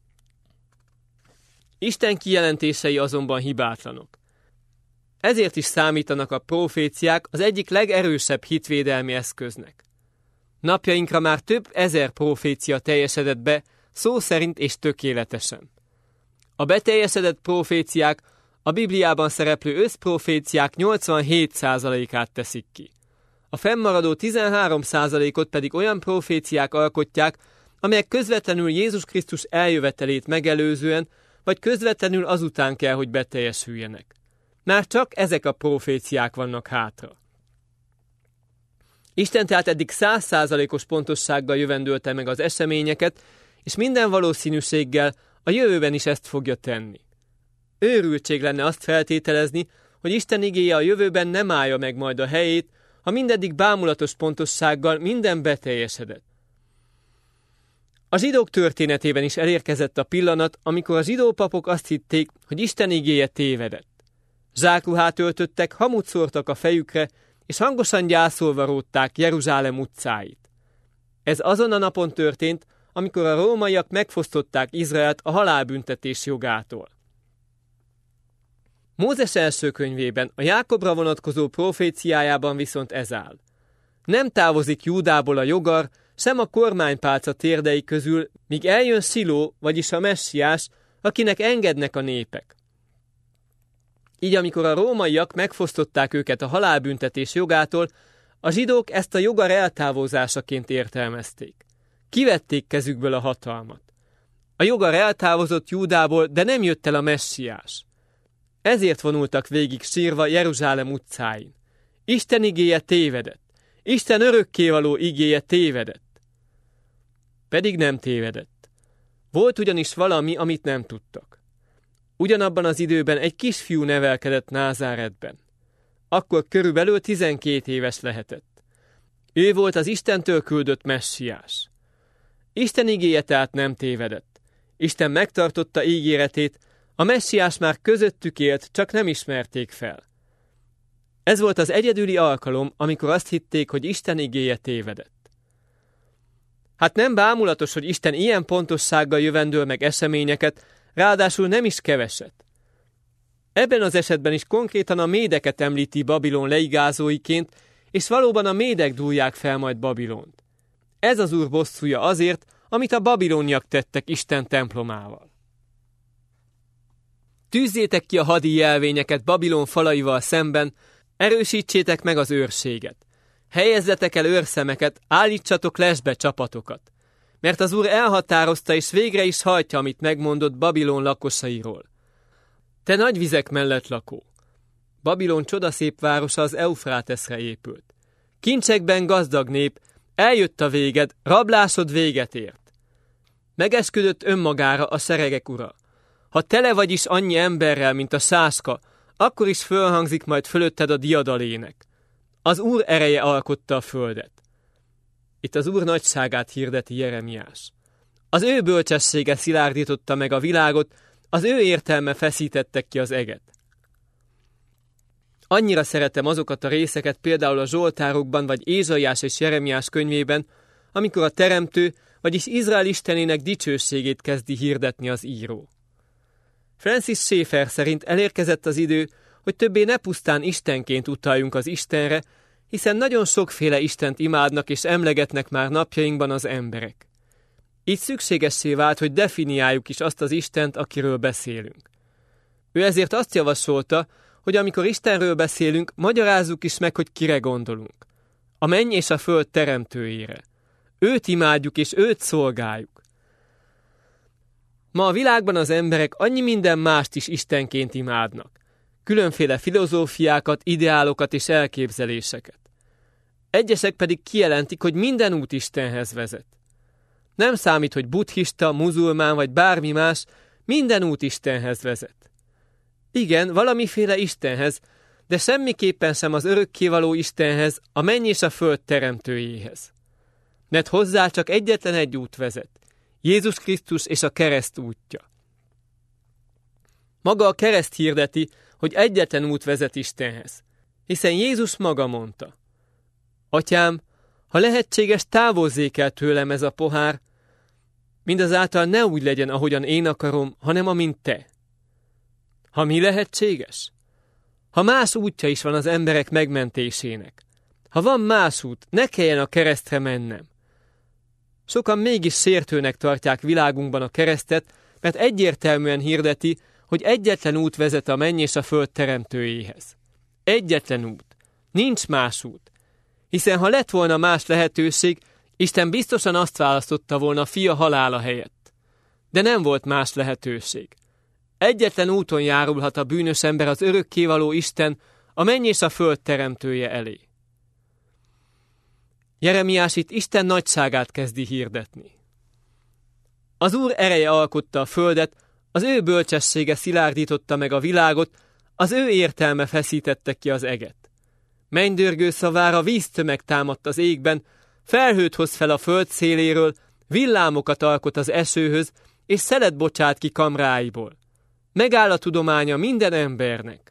Isten kijelentései azonban hibátlanok. Ezért is számítanak a proféciák az egyik legerősebb hitvédelmi eszköznek. Napjainkra már több ezer profécia teljesedett be, szó szerint és tökéletesen. A beteljesedett proféciák a Bibliában szereplő összproféciák nyolcvanhét százalékát teszik ki. A fennmaradó tizenhárom százalékot pedig olyan proféciák alkotják, amelyek közvetlenül Jézus Krisztus eljövetelét megelőzően, vagy közvetlenül azután kell, hogy beteljesüljenek. Már csak ezek a proféciák vannak hátra. Isten tehát eddig száz százalékos pontossággal jövendölte meg az eseményeket, és minden valószínűséggel a jövőben is ezt fogja tenni. Őrültség lenne azt feltételezni, hogy Isten igéje a jövőben nem állja meg majd a helyét, ha mindeddig bámulatos pontossággal minden beteljesedett. A zsidók történetében is elérkezett a pillanat, amikor a zsidó papok azt hitték, hogy Isten igéje tévedett. Zsákruhát öltöttek, hamut szórtak a fejükre, és hangosan gyászolva rótták Jeruzsálem utcáit. Ez azon a napon történt, amikor a rómaiak megfosztották Izraelt a halálbüntetés jogától. Mózes első könyvében, a Jákobra vonatkozó proféciájában viszont ez áll. Nem távozik Júdából a jogar, sem a kormánypálca térdei közül, míg eljön Sziló, vagyis a messiás, akinek engednek a népek. Így amikor a rómaiak megfosztották őket a halálbüntetés jogától, a zsidók ezt a jogar eltávozásaként értelmezték. Kivették kezükből a hatalmat. A jogar eltávozott Júdából, de nem jött el a messiás. Ezért vonultak végig sírva Jeruzsálem utcáin. Isten igéje tévedett. Isten örökkévaló igéje tévedett. Pedig nem tévedett. Volt ugyanis valami, amit nem tudtak. Ugyanabban az időben egy kisfiú nevelkedett Názáretben. Akkor körülbelül tizenkét éves lehetett. Ő volt az Istentől küldött messiás. Isten igéje tehát nem tévedett. Isten megtartotta ígéretét, a messiás már közöttük élt, csak nem ismerték fel. Ez volt az egyedüli alkalom, amikor azt hitték, hogy Isten igéje tévedett. Hát nem bámulatos, hogy Isten ilyen pontossággal jövendől meg eseményeket, ráadásul nem is keveset. Ebben az esetben is konkrétan a médeket említi Babilon leigázóiként, és valóban a médek dúlják fel majd Babilont. Ez az Úr bosszúja azért, amit a babiloniak tettek Isten templomával. Tűzzétek ki a hadi jelvényeket Babilon falaival szemben, erősítsétek meg az őrséget. Helyezzetek el őrszemeket, állítsatok lesbe csapatokat. Mert az Úr elhatározta és végre is hajtja, amit megmondott Babilon lakosairól. Te nagy vizek mellett lakó. Babilon csodaszép városa az Eufráteszre épült. Kincsekben gazdag nép, eljött a véged, rablásod véget ért. Megesküdött önmagára a seregek ura. Ha tele vagy is annyi emberrel, mint a sáska, akkor is fölhangzik majd fölötted a diadalének. Az Úr ereje alkotta a földet. Itt az Úr nagyságát hirdeti Jeremiás. Az ő bölcsessége szilárdította meg a világot, az ő értelme feszítette ki az eget. Annyira szeretem azokat a részeket például a Zsoltárokban vagy Ézsaiás és Jeremiás könyvében, amikor a Teremtő, vagyis Izrael istenének dicsőségét kezdi hirdetni az író. Francis Schaeffer szerint elérkezett az idő, hogy többé ne pusztán istenként utaljunk az Istenre, hiszen nagyon sokféle Istent imádnak és emlegetnek már napjainkban az emberek. Így szükségessé vált, hogy definiáljuk is azt az Istent, akiről beszélünk. Ő ezért azt javasolta, hogy amikor Istenről beszélünk, magyarázzuk is meg, hogy kire gondolunk. A menny és a föld teremtőjére. Őt imádjuk és őt szolgáljuk. Ma a világban az emberek annyi minden mást is istenként imádnak. Különféle filozófiákat, ideálokat és elképzeléseket. Egyesek pedig kijelentik, hogy minden út Istenhez vezet. Nem számít, hogy buddhista, muzulmán vagy bármi más, minden út Istenhez vezet. Igen, valamiféle Istenhez, de semmiképpen sem az örökkévaló Istenhez, a menny és a föld teremtőjéhez. Mert hozzá csak egyetlen egy út vezet. Jézus Krisztus és a kereszt útja. Maga a kereszt hirdeti, hogy egyetlen út vezet Istenhez, hiszen Jézus maga mondta: Atyám, ha lehetséges, távozzék el tőlem ez a pohár, mindazáltal ne úgy legyen, ahogyan én akarom, hanem amint te. Ha mi lehetséges? Ha más útja is van az emberek megmentésének, ha van más út, ne kelljen a keresztre mennem. Sokan mégis sértőnek tartják világunkban a keresztet, mert egyértelműen hirdeti, hogy egyetlen út vezet a menny és a föld teremtőjéhez. Egyetlen út. Nincs más út. Hiszen ha lett volna más lehetőség, Isten biztosan azt választotta volna a fia halála helyett. De nem volt más lehetőség. Egyetlen úton járulhat a bűnös ember az örökkévaló Isten, a menny és a föld teremtője elé. Jeremiás itt Isten nagyságát kezdi hirdetni. Az Úr ereje alkotta a földet, az ő bölcsessége szilárdította meg a világot, az ő értelme feszítette ki az eget. Mennydörgő szavára víztömeg támadt az égben, felhőt hoz fel a föld széléről, villámokat alkot az esőhöz, és szelet bocsát ki kamráiból. Megáll a tudománya minden embernek.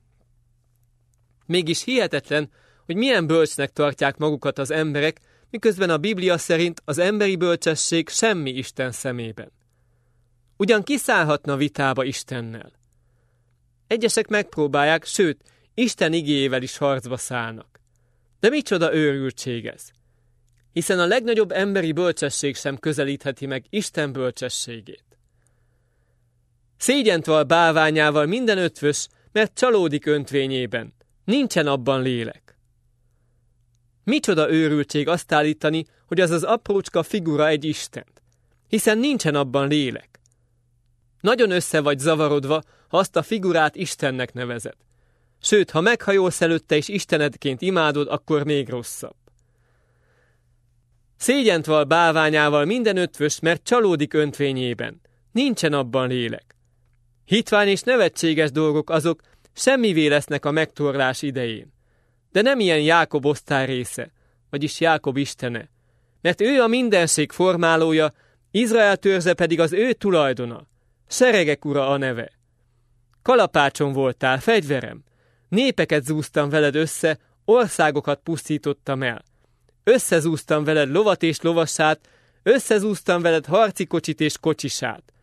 Mégis hihetetlen, hogy milyen bölcsnek tartják magukat az emberek, miközben a Biblia szerint az emberi bölcsesség semmi Isten szemében. Ugyan kiszállhatna vitába Istennel. Egyesek megpróbálják, sőt, Isten igéjével is harcba szállnak. De micsoda őrültség ez? Hiszen a legnagyobb emberi bölcsesség sem közelítheti meg Isten bölcsességét. Szégyent val bálványával minden ötvös, mert csalódik öntvényében. Nincsen abban lélek. Micsoda őrültség azt állítani, hogy az az aprócska figura egy Istent, hiszen nincsen abban lélek. Nagyon össze vagy zavarodva, ha azt a figurát Istennek nevezed. Sőt, ha meghajolsz előtte és Istenedként imádod, akkor még rosszabb. Szégyent val bálványával minden ötvös, mert csalódik öntvényében. Nincsen abban lélek. Hitvány és nevetséges dolgok azok, semmivé lesznek a megtorlás idején. De nem ilyen Jákob osztály része, vagyis Jákob istene, mert ő a mindenség formálója, Izrael törze pedig az ő tulajdona, seregek ura a neve. Kalapácson voltál, fegyverem, népeket zúztam veled össze, országokat pusztítottam el. Összezúztam veled lovat és lovassát, összezúztam veled harci kocsit és kocsisát.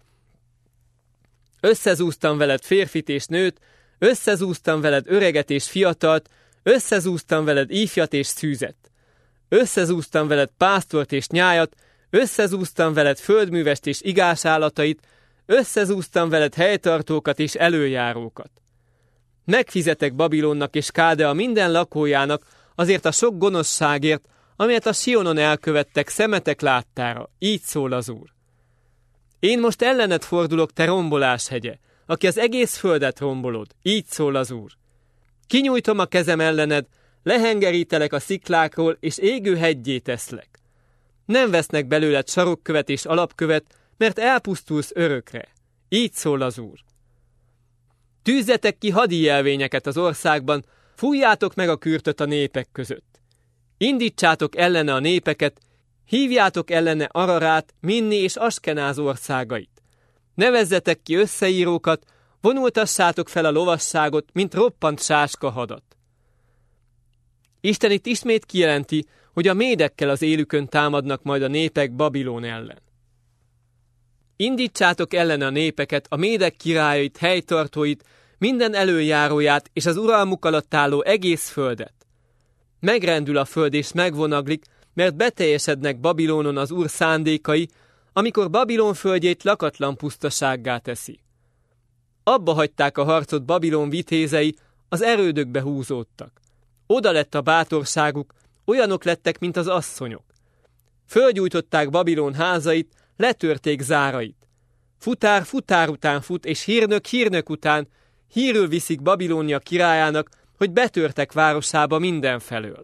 Összezúztam veled férfit és nőt, összezúztam veled öreget és fiatalt, összezúztam veled ifjat és szűzet. Összezúztam veled pásztort és nyájat, összezúztam veled földművest és igás állatait, összezúztam veled helytartókat és előjárókat. Megfizetek Babilonnak és Kádea minden lakójának azért a sok gonoszságért, amelyet a Sionon elkövettek szemetek láttára, így szól az Úr. Én most ellened fordulok, te romboláshegye, aki az egész földet rombolod, így szól az Úr. Kinyújtom a kezem ellened, lehengerítelek a sziklákról, és égő heggyé teszlek. Nem vesznek belőled sarokkövet és alapkövet, mert elpusztulsz örökre. Így szól az Úr. Tűzzetek ki hadi jelvényeket az országban, fújjátok meg a kürtöt a népek között. Indítsátok ellene a népeket, hívjátok ellene Ararát, Minni és Askenáz országait. Nevezzetek ki összeírókat, vonultassátok fel a lovasságot, mint roppant sáska hadat. Isten itt ismét kijelenti, hogy a médekkel az élükön támadnak majd a népek Babilón ellen. Indítsátok ellene a népeket, a médek királyait, helytartóit, minden előjáróját és az uralmuk alatt álló egész földet. Megrendül a föld és megvonaglik, mert beteljesednek Babilónon az Úr szándékai, amikor Babilón földjét lakatlan pusztasággá teszi. Abba hagyták a harcot Babilón vitézei, az erődökbe húzódtak. Oda lett a bátorságuk, olyanok lettek, mint az asszonyok. Fölgyújtották Babilon házait, letörték zárait. Futár futár után fut, és hírnök hírnök után hírül viszik Babilónia királyának, hogy betörtek városába mindenfelől.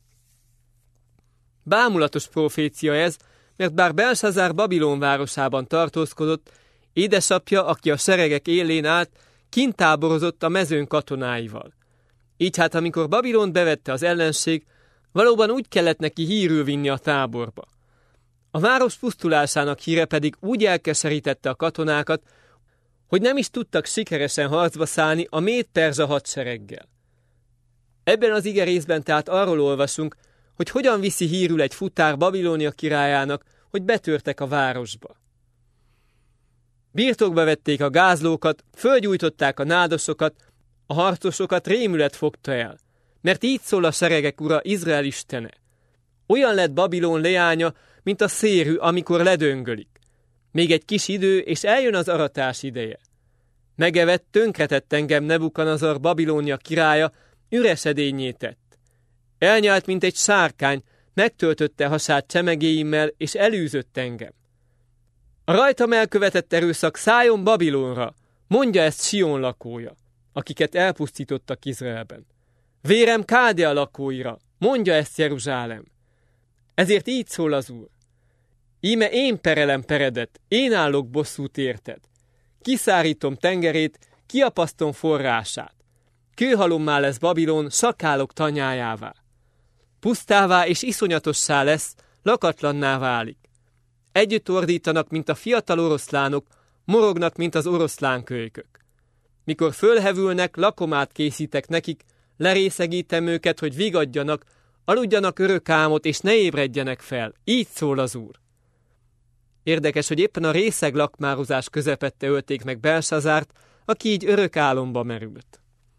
Bámulatos profécia ez, mert bár Belsazár Babilon városában tartózkodott, édesapja, aki a seregek élén állt, kint táborozott a mezőn katonáival. Így hát, amikor Babilont bevette az ellenség, valóban úgy kellett neki hírül vinni a táborba. A város pusztulásának híre pedig úgy elkeserítette a katonákat, hogy nem is tudtak sikeresen harcba szállni a méd-perzsa hadsereggel. Ebben az ige részben tehát arról olvasunk, hogy hogyan viszi hírül egy futár Babilónia királyának, hogy betörtek a városba. Birtokba vették a gázlókat, fölgyújtották a nádosokat, a harcosokat rémület fogta el, mert így szól a seregek ura, Izrael istene. Olyan lett Babilon leánya, mint a szérű, amikor ledöngölik. Még egy kis idő, és eljön az aratás ideje. Megevett, tönkretett engem Nebukadnezar Babilónia királya, üres edényé tett. Elnyált, mint egy sárkány, megtöltötte hasát csemegéimmel, és elűzött engem. A rajtam elkövetett erőszak szálljon Babilonra, mondja ezt Sion lakója, akiket elpusztítottak Izraelben. Vérem Káldea lakóira, mondja ezt Jeruzsálem. Ezért így szól az Úr. Íme én perelem peredet, én állok bosszút érted. Kiszárítom tengerét, kiapasztom forrását. Kőhalommá lesz Babilon, sakálok tanyájává. Pusztává és iszonyatossá lesz, lakatlanná válik. Együtt ordítanak, mint a fiatal oroszlánok, morognak, mint az oroszlánkölykök. Mikor fölhevülnek, lakomát készítek nekik, lerészegítem őket, hogy vigadjanak, aludjanak örök álmot, és ne ébredjenek fel. Így szól az Úr. Érdekes, hogy éppen a részeg lakmározás közepette ölték meg Belsazárt, aki így örök álomba merült.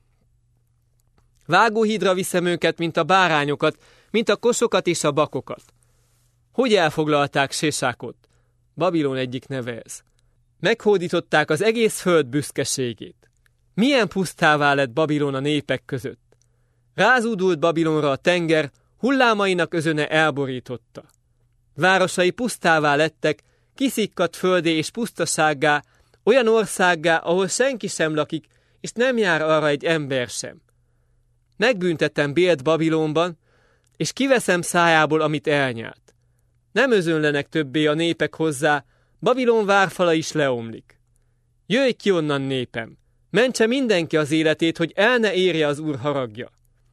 Vágóhídra viszem őket, mint a bárányokat, mint a kosokat és a bakokat. Hogy elfoglalták Sésákot? Babilon egyik neve ez. Meghódították az egész föld büszkeségét. Milyen pusztává lett Babilon a népek között. Rázúdult Babilonra a tenger, hullámainak özöne elborította. Városai pusztává lettek, kiszikkadt földé és pusztasággá, olyan országgá, ahol senki sem lakik, és nem jár arra egy ember sem. Megbüntetem Bélt Babilonban, és kiveszem szájából, amit elnyált. Nem özönlenek többé a népek hozzá, Babilon várfala is leomlik. Jöjj ki onnan, népem! Mentse mindenki az életét, hogy el ne érje az Úr haragja.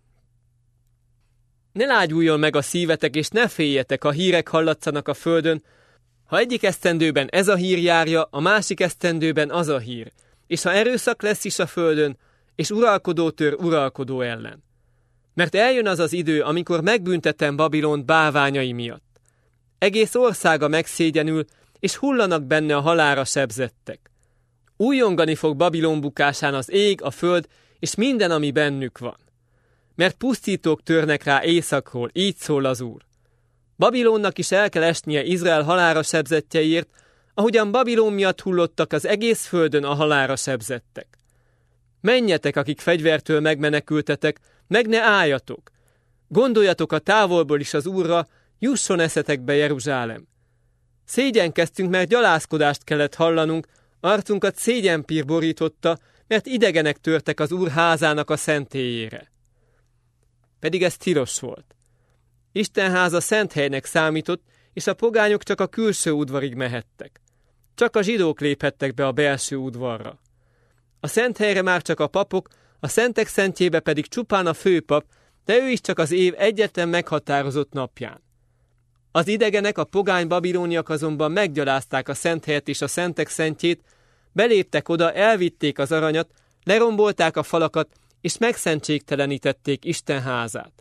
Ne lágyuljon meg a szívetek, és ne féljetek, ha hírek hallatszanak a földön, ha egyik esztendőben ez a hír járja, a másik esztendőben az a hír, és ha erőszak lesz is a földön, és uralkodó tör uralkodó ellen. Mert eljön az az idő, amikor megbüntetem Babilont bálványai miatt. Egész országa megszégyenül, és hullanak benne a halálra sebzettek. Újjongani fog Babilon bukásán az ég, a föld, és minden, ami bennük van. Mert pusztítók törnek rá északról, így szól az Úr. Babilonnak is el kell esnie Izrael halálra sebzettjeiért, ahogyan Babilon miatt hullottak az egész földön a halálra sebzettek. Menjetek, akik fegyvertől megmenekültetek, meg ne álljatok. Gondoljatok a távolból is az Úrra, jusson eszetekbe Jeruzsálem. Szégyenkeztünk, mert gyalázkodást kellett hallanunk, arcunkat szégyenpír borította, mert idegenek törtek az Úr házának a szentélyére. Pedig ez tilos volt. Isten háza szent helynek számított, és a pogányok csak a külső udvarig mehettek. Csak a zsidók léphettek be a belső udvarra. A szent helyre már csak a papok, a szentek szentjébe pedig csupán a főpap, de ő is csak az év egyetlen meghatározott napján. Az idegenek, a pogány babilóniak azonban meggyalázták a szent helyet és a szentek szentjét, beléptek oda, elvitték az aranyat, lerombolták a falakat, és megszentségtelenítették Isten házát.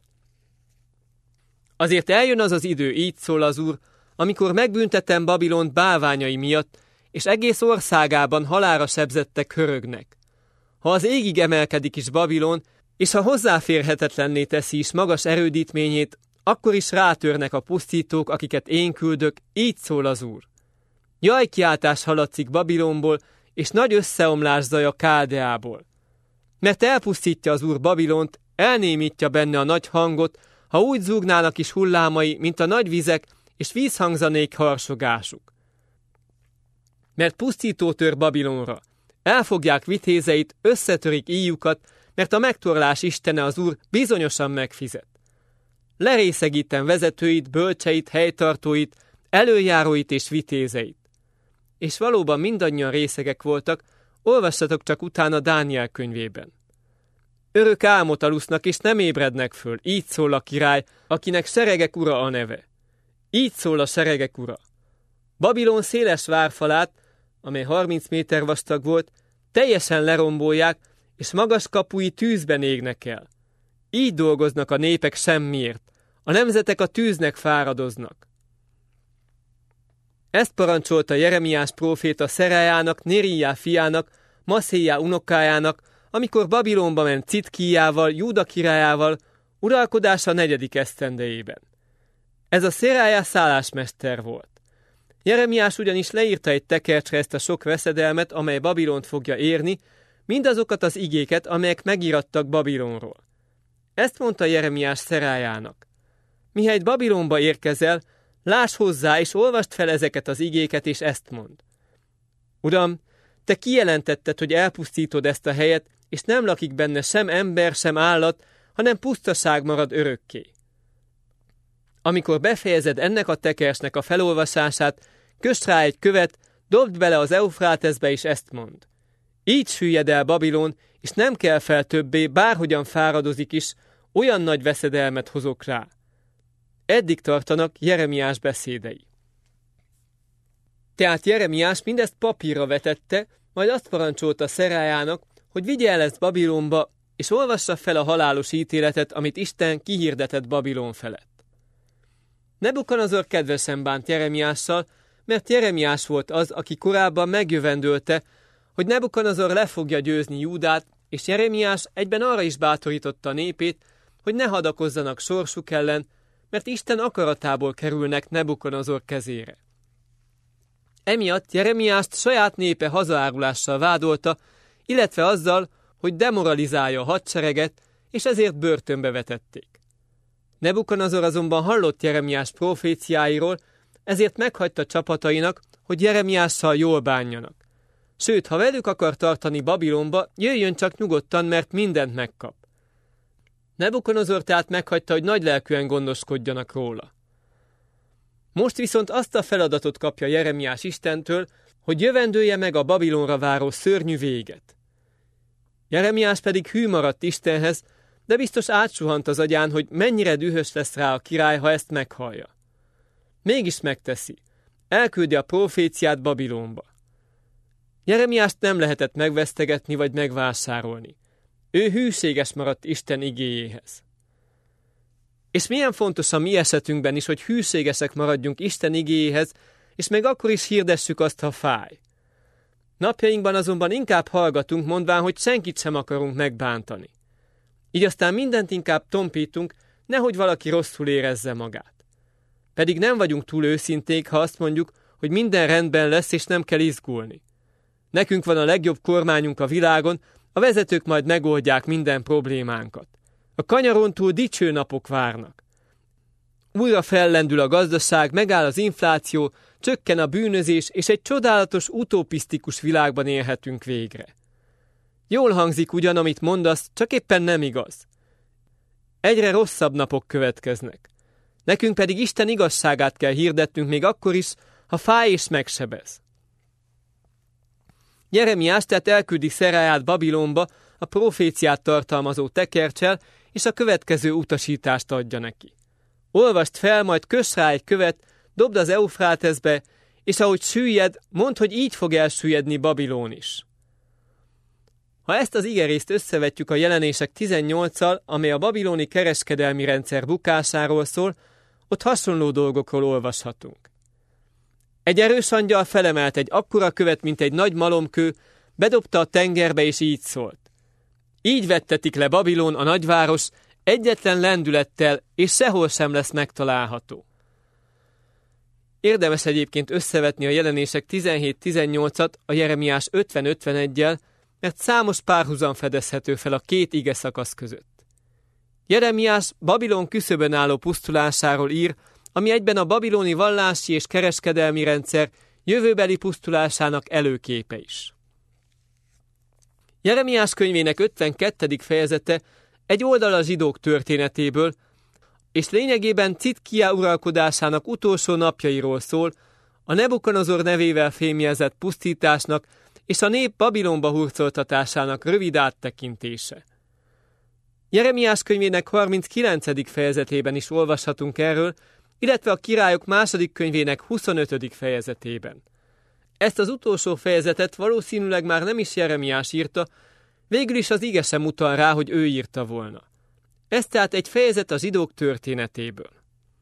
Azért eljön az az idő, így szól az Úr, amikor megbüntetem Babilont bálványai miatt, és egész országában halálra sebzettek hörögnek. Ha az égig emelkedik is Babilon, és ha hozzáférhetetlenné teszi is magas erődítményét, akkor is rátörnek a pusztítók, akiket én küldök, így szól az Úr. Jajkiáltás hallatszik Babilonból, és nagy összeomlás zaja Káldeából. Mert elpusztítja az Úr Babilont, elnémítja benne a nagy hangot, ha úgy zúgnának is hullámai, mint a nagy vizek, és vízhangzanék harsogásuk. Mert pusztító tör Babilonra, elfogják vitézeit, összetörik íjukat, mert a megtorlás istene az Úr bizonyosan megfizet. Lerészegítem vezetőit, bölcseit, helytartóit, előjáróit és vitézeit. És valóban mindannyian részegek voltak, olvassatok csak utána Dániel könyvében. Örök álmot alusznak, és nem ébrednek föl, így szól a király, akinek seregek ura a neve. Így szól a seregek ura. Babilon széles várfalát, amely harminc méter vastag volt, teljesen lerombolják, és magas kapui tűzben égnek el. Így dolgoznak a népek semmiért, a nemzetek a tűznek fáradoznak. Ezt parancsolta Jeremiás próféta Szerájának, Nériá fiának, Maszéjá unokájának, amikor Babilonba ment Citkíjával, Júda királyával, uralkodása negyedik esztendejében. Ez a Szerájá szállásmester volt. Jeremiás ugyanis leírta egy tekercsre ezt a sok veszedelmet, amely Babilont fogja érni, mindazokat az igéket, amelyek megírattak Babilonról. Ezt mondta Jeremiás Szerájának. Mihelyt Babilonba érkezel, láss hozzá, és olvasd fel ezeket az igéket, és ezt mond. Uram, te kijelentetted, hogy elpusztítod ezt a helyet, és nem lakik benne sem ember, sem állat, hanem pusztaság marad örökké. Amikor befejezed ennek a tekersnek a felolvasását, kösd rá egy követ, dobd bele az Eufráteszbe, és ezt mond. Így süllyed el Babilon, és nem kell fel többé, bárhogyan fáradozik is, olyan nagy veszedelmet hozok rá. Eddig tartanak Jeremiás beszédei. Tehát Jeremiás mindezt papírra vetette, majd azt parancsolta Szerájának, hogy vigye el ezt Babilonba, és olvassa fel a halálos ítéletet, amit Isten kihirdetett Babilon felett. Nebukadnezar kedvesen bánt Jeremiással, mert Jeremiás volt az, aki korábban megjövendölte, hogy Nebukadnezar le fogja győzni Júdát, és Jeremiás egyben arra is bátorította a népét, hogy ne hadakozzanak sorsuk ellen, mert Isten akaratából kerülnek Nebukadnezar kezére. Emiatt Jeremiást saját népe hazaárulással vádolta, illetve azzal, hogy demoralizálja a hadsereget, és ezért börtönbe vetették. Nebukadnezar azonban hallott Jeremiás proféciáiról, ezért meghagyta csapatainak, hogy Jeremiással jól bánjanak. Sőt, ha velük akar tartani Babilonba, jöjjön csak nyugodtan, mert mindent megkap. Nebukadnezar tehát meghagyta, hogy nagylelkűen gondoskodjanak róla. Most viszont azt a feladatot kapja Jeremiás Istentől, hogy jövendője meg a Babilonra váró szörnyű véget. Jeremiás pedig hű maradt Istenhez, de biztos átsuhant az agyán, hogy mennyire dühös lesz rá a király, ha ezt meghallja. Mégis megteszi. Elküldi a proféciát Babilonba. Jeremiást nem lehetett megvesztegetni vagy megvásárolni. Ő hűséges maradt Isten igéjéhez. És milyen fontos a mi esetünkben is, hogy hűségesek maradjunk Isten igéjéhez, és még akkor is hirdessük azt, ha fáj. Napjainkban azonban inkább hallgatunk, mondván, hogy senkit sem akarunk megbántani. Így aztán mindent inkább tompítunk, nehogy valaki rosszul érezze magát. Pedig nem vagyunk túl őszinték, ha azt mondjuk, hogy minden rendben lesz, és nem kell izgulni. Nekünk van a legjobb kormányunk a világon, a vezetők majd megoldják minden problémánkat. A kanyaron túl dicső napok várnak. Újra fellendül a gazdaság, megáll az infláció, csökken a bűnözés, és egy csodálatos, utopisztikus világban élhetünk végre. Jól hangzik ugyan, amit mondasz, csak éppen nem igaz. Egyre rosszabb napok következnek. Nekünk pedig Isten igazságát kell hirdetnünk még akkor is, ha fáj és megsebez. Jeremiás tehát elküldi Szeráját Babilonba a proféciát tartalmazó tekerccsel, és a következő utasítást adja neki. Olvasd fel, majd köss rá egy követ, dobd az Eufráteszbe, és ahogy süllyed, mondd, hogy így fog elsüllyedni Babilon is. Ha ezt az igerészt összevetjük a Jelenések tizennyolccal, amely a babiloni kereskedelmi rendszer bukásáról szól, ott hasonló dolgokról olvashatunk. Egy erős angyal felemelt egy akkora követ, mint egy nagy malomkő, bedobta a tengerbe, és így szólt. Így vettetik le Babilon, a nagyváros, egyetlen lendülettel, és sehol sem lesz megtalálható. Érdemes egyébként összevetni a Jelenések tizenhét tizennyolcat a Jeremiás ötven ötveneggyel, mert számos párhuzam fedezhető fel a két ige szakasz között. Jeremiás Babilon küszöbön álló pusztulásáról ír, ami egyben a babiloni vallási és kereskedelmi rendszer jövőbeli pusztulásának előképe is. Jeremiás könyvének ötvenkettedik fejezete egy oldal a zsidók történetéből, és lényegében Citkija uralkodásának utolsó napjairól szól, a Nebukadnezar nevével fémjelzett pusztításnak és a nép Babilonba hurcoltatásának rövid áttekintése. Jeremiás könyvének harminckilencedik fejezetében is olvashatunk erről, illetve a Királyok második könyvének huszonötödik fejezetében. Ezt az utolsó fejezetet valószínűleg már nem is Jeremiás írta, végül is az ige sem utal rá, hogy ő írta volna. Ez tehát egy fejezet a zsidók történetéből.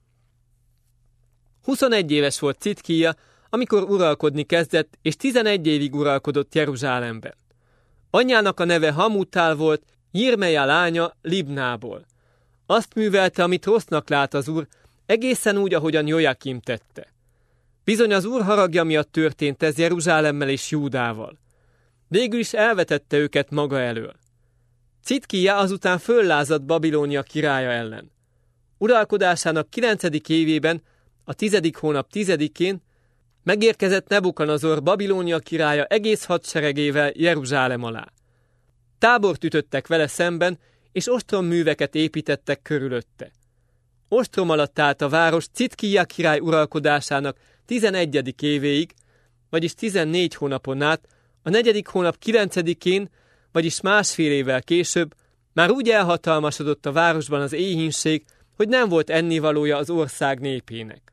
huszonegy éves volt Citkija, amikor uralkodni kezdett, és tizenegy évig uralkodott Jeruzsálemben. Anyjának a neve Hamutál volt, Jirmeja lánya Libnából. Azt művelte, amit rossznak lát az úr, egészen úgy, ahogyan Jojakim tette. Bizony az úr haragja miatt történt ez Jeruzsálemmel és Júdával. Végül is elvetette őket maga elől. Citkija azután föllázadt Babilónia királya ellen. Uralkodásának kilencedik évében, a tizedik hónap tizedikén megérkezett Nebukadnezar Babilónia királya egész hadseregével Jeruzsálem alá. Tábort ütöttek vele szemben, és ostromműveket építettek körülötte. Ostrom alatt állt a város Citkija király uralkodásának tizenegyedik évéig, vagyis tizennégy hónapon át, a negyedik hónap kilencedikén, vagyis másfél évvel később már úgy elhatalmasodott a városban az éhínség, hogy nem volt ennivalója az ország népének.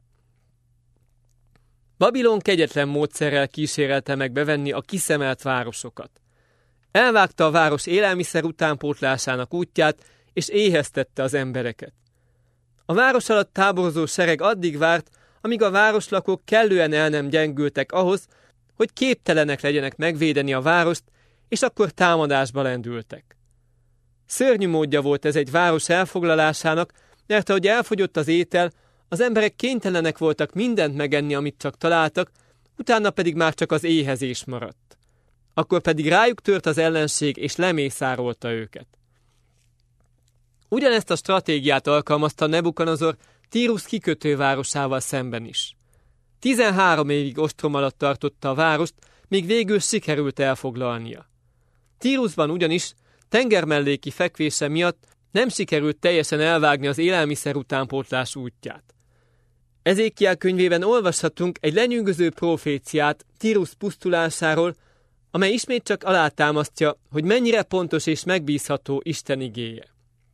Babilon kegyetlen módszerrel kísérelte meg bevenni a kiszemelt városokat. Elvágta a város élelmiszer utánpótlásának útját, és éheztette az embereket. A város alatt táborozó sereg addig várt, amíg a városlakók kellően el nem gyengültek ahhoz, hogy képtelenek legyenek megvédeni a várost, és akkor támadásba lendültek. Szörnyű módja volt ez egy város elfoglalásának, mert ahogy elfogyott az étel, az emberek kénytelenek voltak mindent megenni, amit csak találtak, utána pedig már csak az éhezés maradt. Akkor pedig rájuk tört az ellenség, és lemészárolta őket. Ugyanezt a stratégiát alkalmazta Nebukadnezar Tírus kikötővárosával szemben is. Tizenhárom évig ostrom alatt tartotta a várost, míg végül sikerült elfoglalnia. Tírusban ugyanis tengermelléki fekvése miatt nem sikerült teljesen elvágni az élelmiszer utánpótlás útját. Ezékiel könyvében olvashatunk egy lenyűgöző proféciát Tírus pusztulásáról, amely ismét csak alátámasztja, hogy mennyire pontos és megbízható Isten igéje.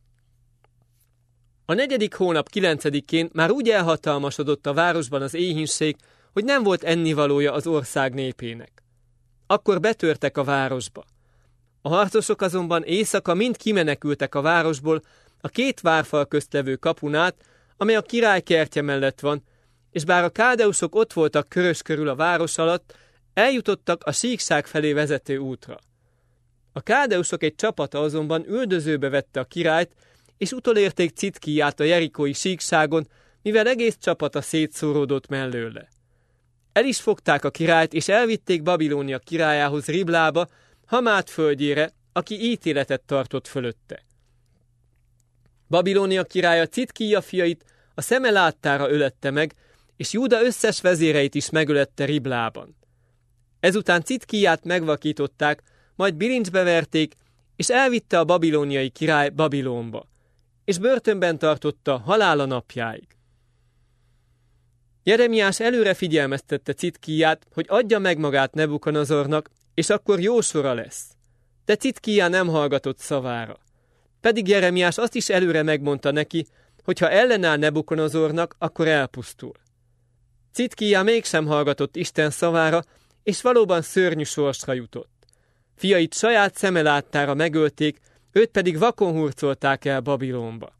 A negyedik hónap kilencedikén már úgy elhatalmasodott a városban az éhínség, hogy nem volt ennivalója az ország népének. Akkor betörtek a városba. A harcosok azonban éjszaka mind kimenekültek a városból a két várfal közt levő kapun át, amely a király kertje mellett van, és bár a káldeusok ott voltak körös körül a város alatt, eljutottak a síkság felé vezető útra. A káldeusok egy csapata azonban üldözőbe vette a királyt, és utolérték Citkiját a jerikói síkságon, mivel egész csapata szétszóródott mellőle. El is fogták a királyt, és elvitték Babilónia királyához Riblába, Hamát földjére, aki ítéletet tartott fölötte. Babilónia királya Citkija fiait a szeme láttára ölette meg, és Júda összes vezéreit is megölette Riblában. Ezután Citkiját megvakították, majd bilincsbe verték, és elvitte a babilóniai király Babilonba, és börtönben tartotta halála napjáig. Jeremiás előre figyelmeztette Citkiját, hogy adja meg magát Nebukadnezarnak, és akkor jó sora lesz. De Citkija nem hallgatott szavára. Pedig Jeremiás azt is előre megmondta neki, hogy ha ellenáll Nebukadnezarnak, akkor elpusztul. Citkija mégsem hallgatott Isten szavára, és valóban szörnyű sorsra jutott. Fiait saját szeme láttára megölték, őt pedig vakon hurcolták el Babilonba.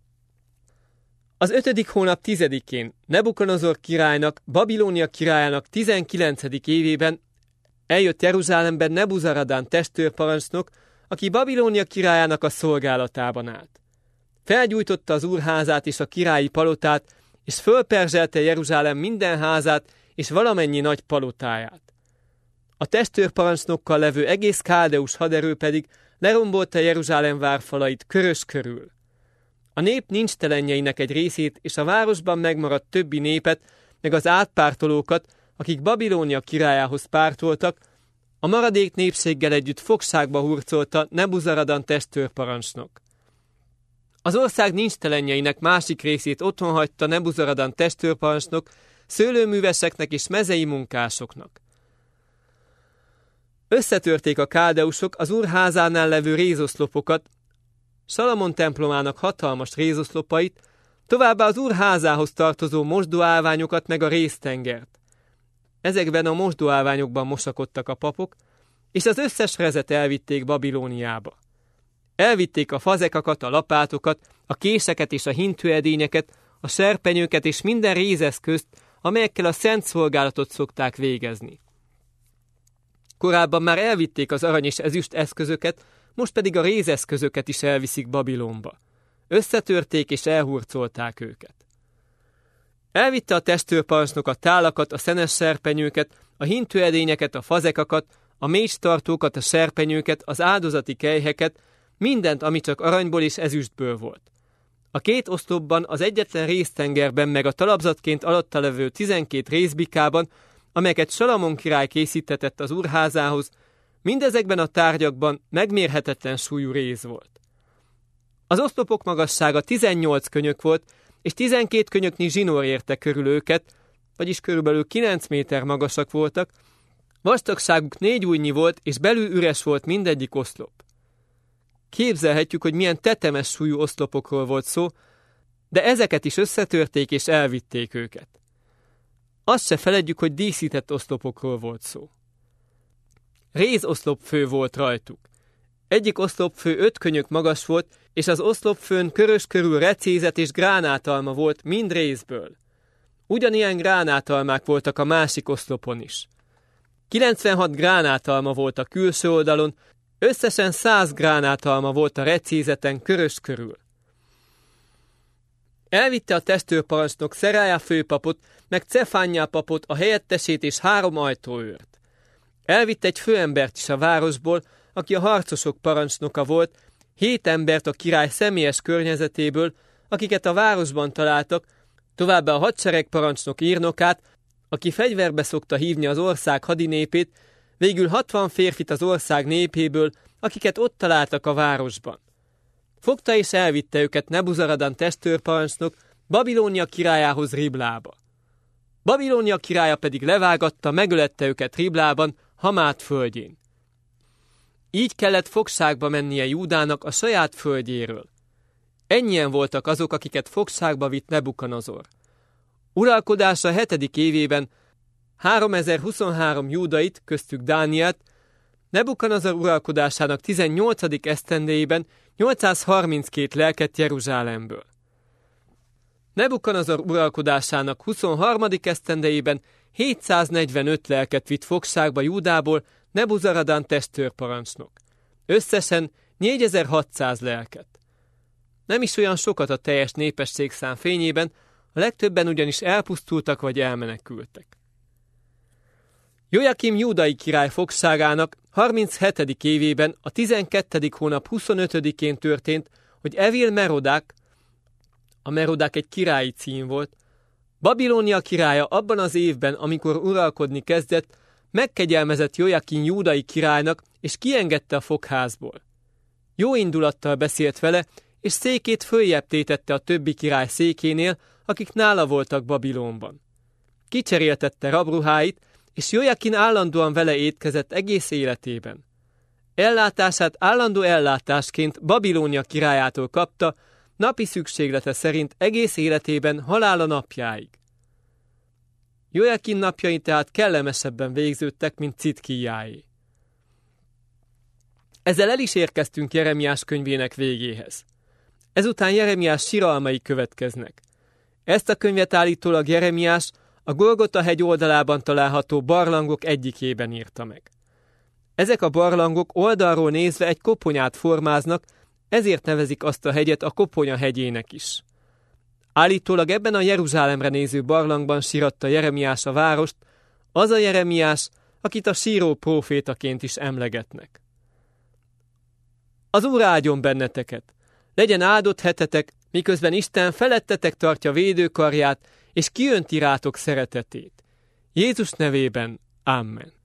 Az ötödik hónap tizedikén Nebukadnezar királynak, Babilónia királyának tizenkilencedik évében eljött Jeruzsálemben Nebuzaradán testőrparancsnok, aki Babilónia királyának a szolgálatában állt. Felgyújtotta az úrházát és a királyi palotát, és fölperzselte Jeruzsálem minden házát és valamennyi nagy palotáját. A testőrparancsnokkal levő egész káldeus haderő pedig lerombolta Jeruzsálem várfalait körös körül. A nép nincstelenjeinek egy részét és a városban megmaradt többi népet, meg az átpártolókat, akik Babilónia királyához pártoltak, a maradék népséggel együtt fogságba hurcolta Nebuzaradan testőrparancsnok. Az ország nincstelenjeinek másik részét otthon hagyta Nebuzaradan testőrparancsnok szőlőműveseknek és mezei munkásoknak. Összetörték a káldeusok az úr házánál levő rézoszlopokat, Salamon templomának hatalmas rézoszlopait, továbbá az úr házához tartozó mosdóállványokat meg a réztengert. Ezekben a mosdóállványokban mosakodtak a papok, és az összes rezet elvitték Babilóniába. Elvitték a fazekakat, a lapátokat, a késeket és a hintőedényeket, a serpenyőket és minden rézeszközt, amelyekkel a szent szolgálatot szokták végezni. Korábban már elvitték az arany és ezüst eszközöket, most pedig a rézeszközöket is elviszik Babilonba. Összetörték és elhurcolták őket. Elvitte a testőrparancsnok a tálakat, a szenes serpenyőket, a hintőedényeket, a fazekakat, a mécstartókat, a serpenyőket, az áldozati kelyheket, mindent, ami csak aranyból és ezüstből volt. A két oszlopban, az egyetlen réztengerben, meg a talapzatként alatta levő tizenkét rézbikában, amelyeket Salamon király készítetett az úrházához, mindezekben a tárgyakban megmérhetetlen súlyú réz volt. Az oszlopok magassága tizennyolc könyök volt, és tizenkét könyöknyi zsinór érte körül őket, vagyis körülbelül kilenc méter magasak voltak, vastagságuk négy ujjnyi volt, és belül üres volt mindegyik oszlop. Képzelhetjük, hogy milyen tetemes súlyú oszlopokról volt szó, de ezeket is összetörték és elvitték őket. Azt se feledjük, hogy díszített oszlopokról volt szó. Rézoszlopfő volt rajtuk. Egyik oszlopfő öt könyök magas volt, és az oszlopfőn körös körül recézet és gránátalma volt mind rézből. Ugyanilyen gránátalmák voltak a másik oszlopon is. kilencvenhat gránátalma volt a külső oldalon, összesen száz gránátalma volt a recézeten körös körül. Elvitte a testőrparancsnok Szerája főpapot, meg Cefánnyá papot, a helyettesét és három ajtóőrt. Elvitte egy főembert is a városból, aki a harcosok parancsnoka volt, hét embert a király személyes környezetéből, akiket a városban találtak, továbbá a hadsereg parancsnok írnokát, aki fegyverbe szokta hívni az ország hadinépét, végül hatvan férfit az ország népéből, akiket ott találtak a városban. Fogta és elvitte őket Nebuzaradan testőrparancsnok Babilónia királyához Riblába. Babilónia királya pedig levágatta, megölette őket Riblában, Hamát földjén. Így kellett fogságba mennie Júdának a saját földjéről. Ennyien voltak azok, akiket fogságba vitt Nebukadnezar. Uralkodása hetedik évében háromezer-huszonhárom júdait, köztük Dánielt, Nebukadnezar uralkodásának tizennyolcadik esztendejében nyolcszázharminckét lelket Jeruzsálemből. Nebukadnezar uralkodásának huszonharmadik esztendejében hétszáznegyvenöt lelket vitt fogságba Júdából Nebuzaradan testőrparancsnok. Összesen négyezer-hatszáz lelket. Nem is olyan sokat a teljes népességszám fényében, a legtöbben ugyanis elpusztultak vagy elmenekültek. Jojakim júdai király fogságának harminchetedik évében a tizenkettedik hónap huszonötödikén történt, hogy Evil Merodák, a Merodák egy királyi cím volt, Babilónia királya abban az évben, amikor uralkodni kezdett, megkegyelmezett Jojakim júdai királynak, és kiengedte a fogházból. Jó indulattal beszélt vele, és székét följebb tétette a többi király székénél, akik nála voltak Babilonban. Kicseréltette rabruháit, és Jojakim állandóan vele étkezett egész életében. Ellátását állandó ellátásként Babilónia királyától kapta, napi szükséglete szerint egész életében halála napjáig. Jojakim napjai tehát kellemesebben végződtek, mint Citkíjáé. Ezzel el is érkeztünk Jeremiás könyvének végéhez. Ezután Jeremiás siralmai következnek. Ezt a könyvet állítólag Jeremiás a Golgota hegy oldalában található barlangok egyikében írta meg. Ezek a barlangok oldalról nézve egy koponyát formáznak, ezért nevezik azt a hegyet a Koponya hegyének is. Állítólag ebben a Jeruzsálemre néző barlangban síratta Jeremiás a várost, az a Jeremiás, akit a síró prófétaként is emlegetnek. Az Úr áldjon benneteket, legyen áldott hetetek, miközben Isten felettetek tartja védőkarját, és kiönti rátok szeretetét. Jézus nevében, Amen.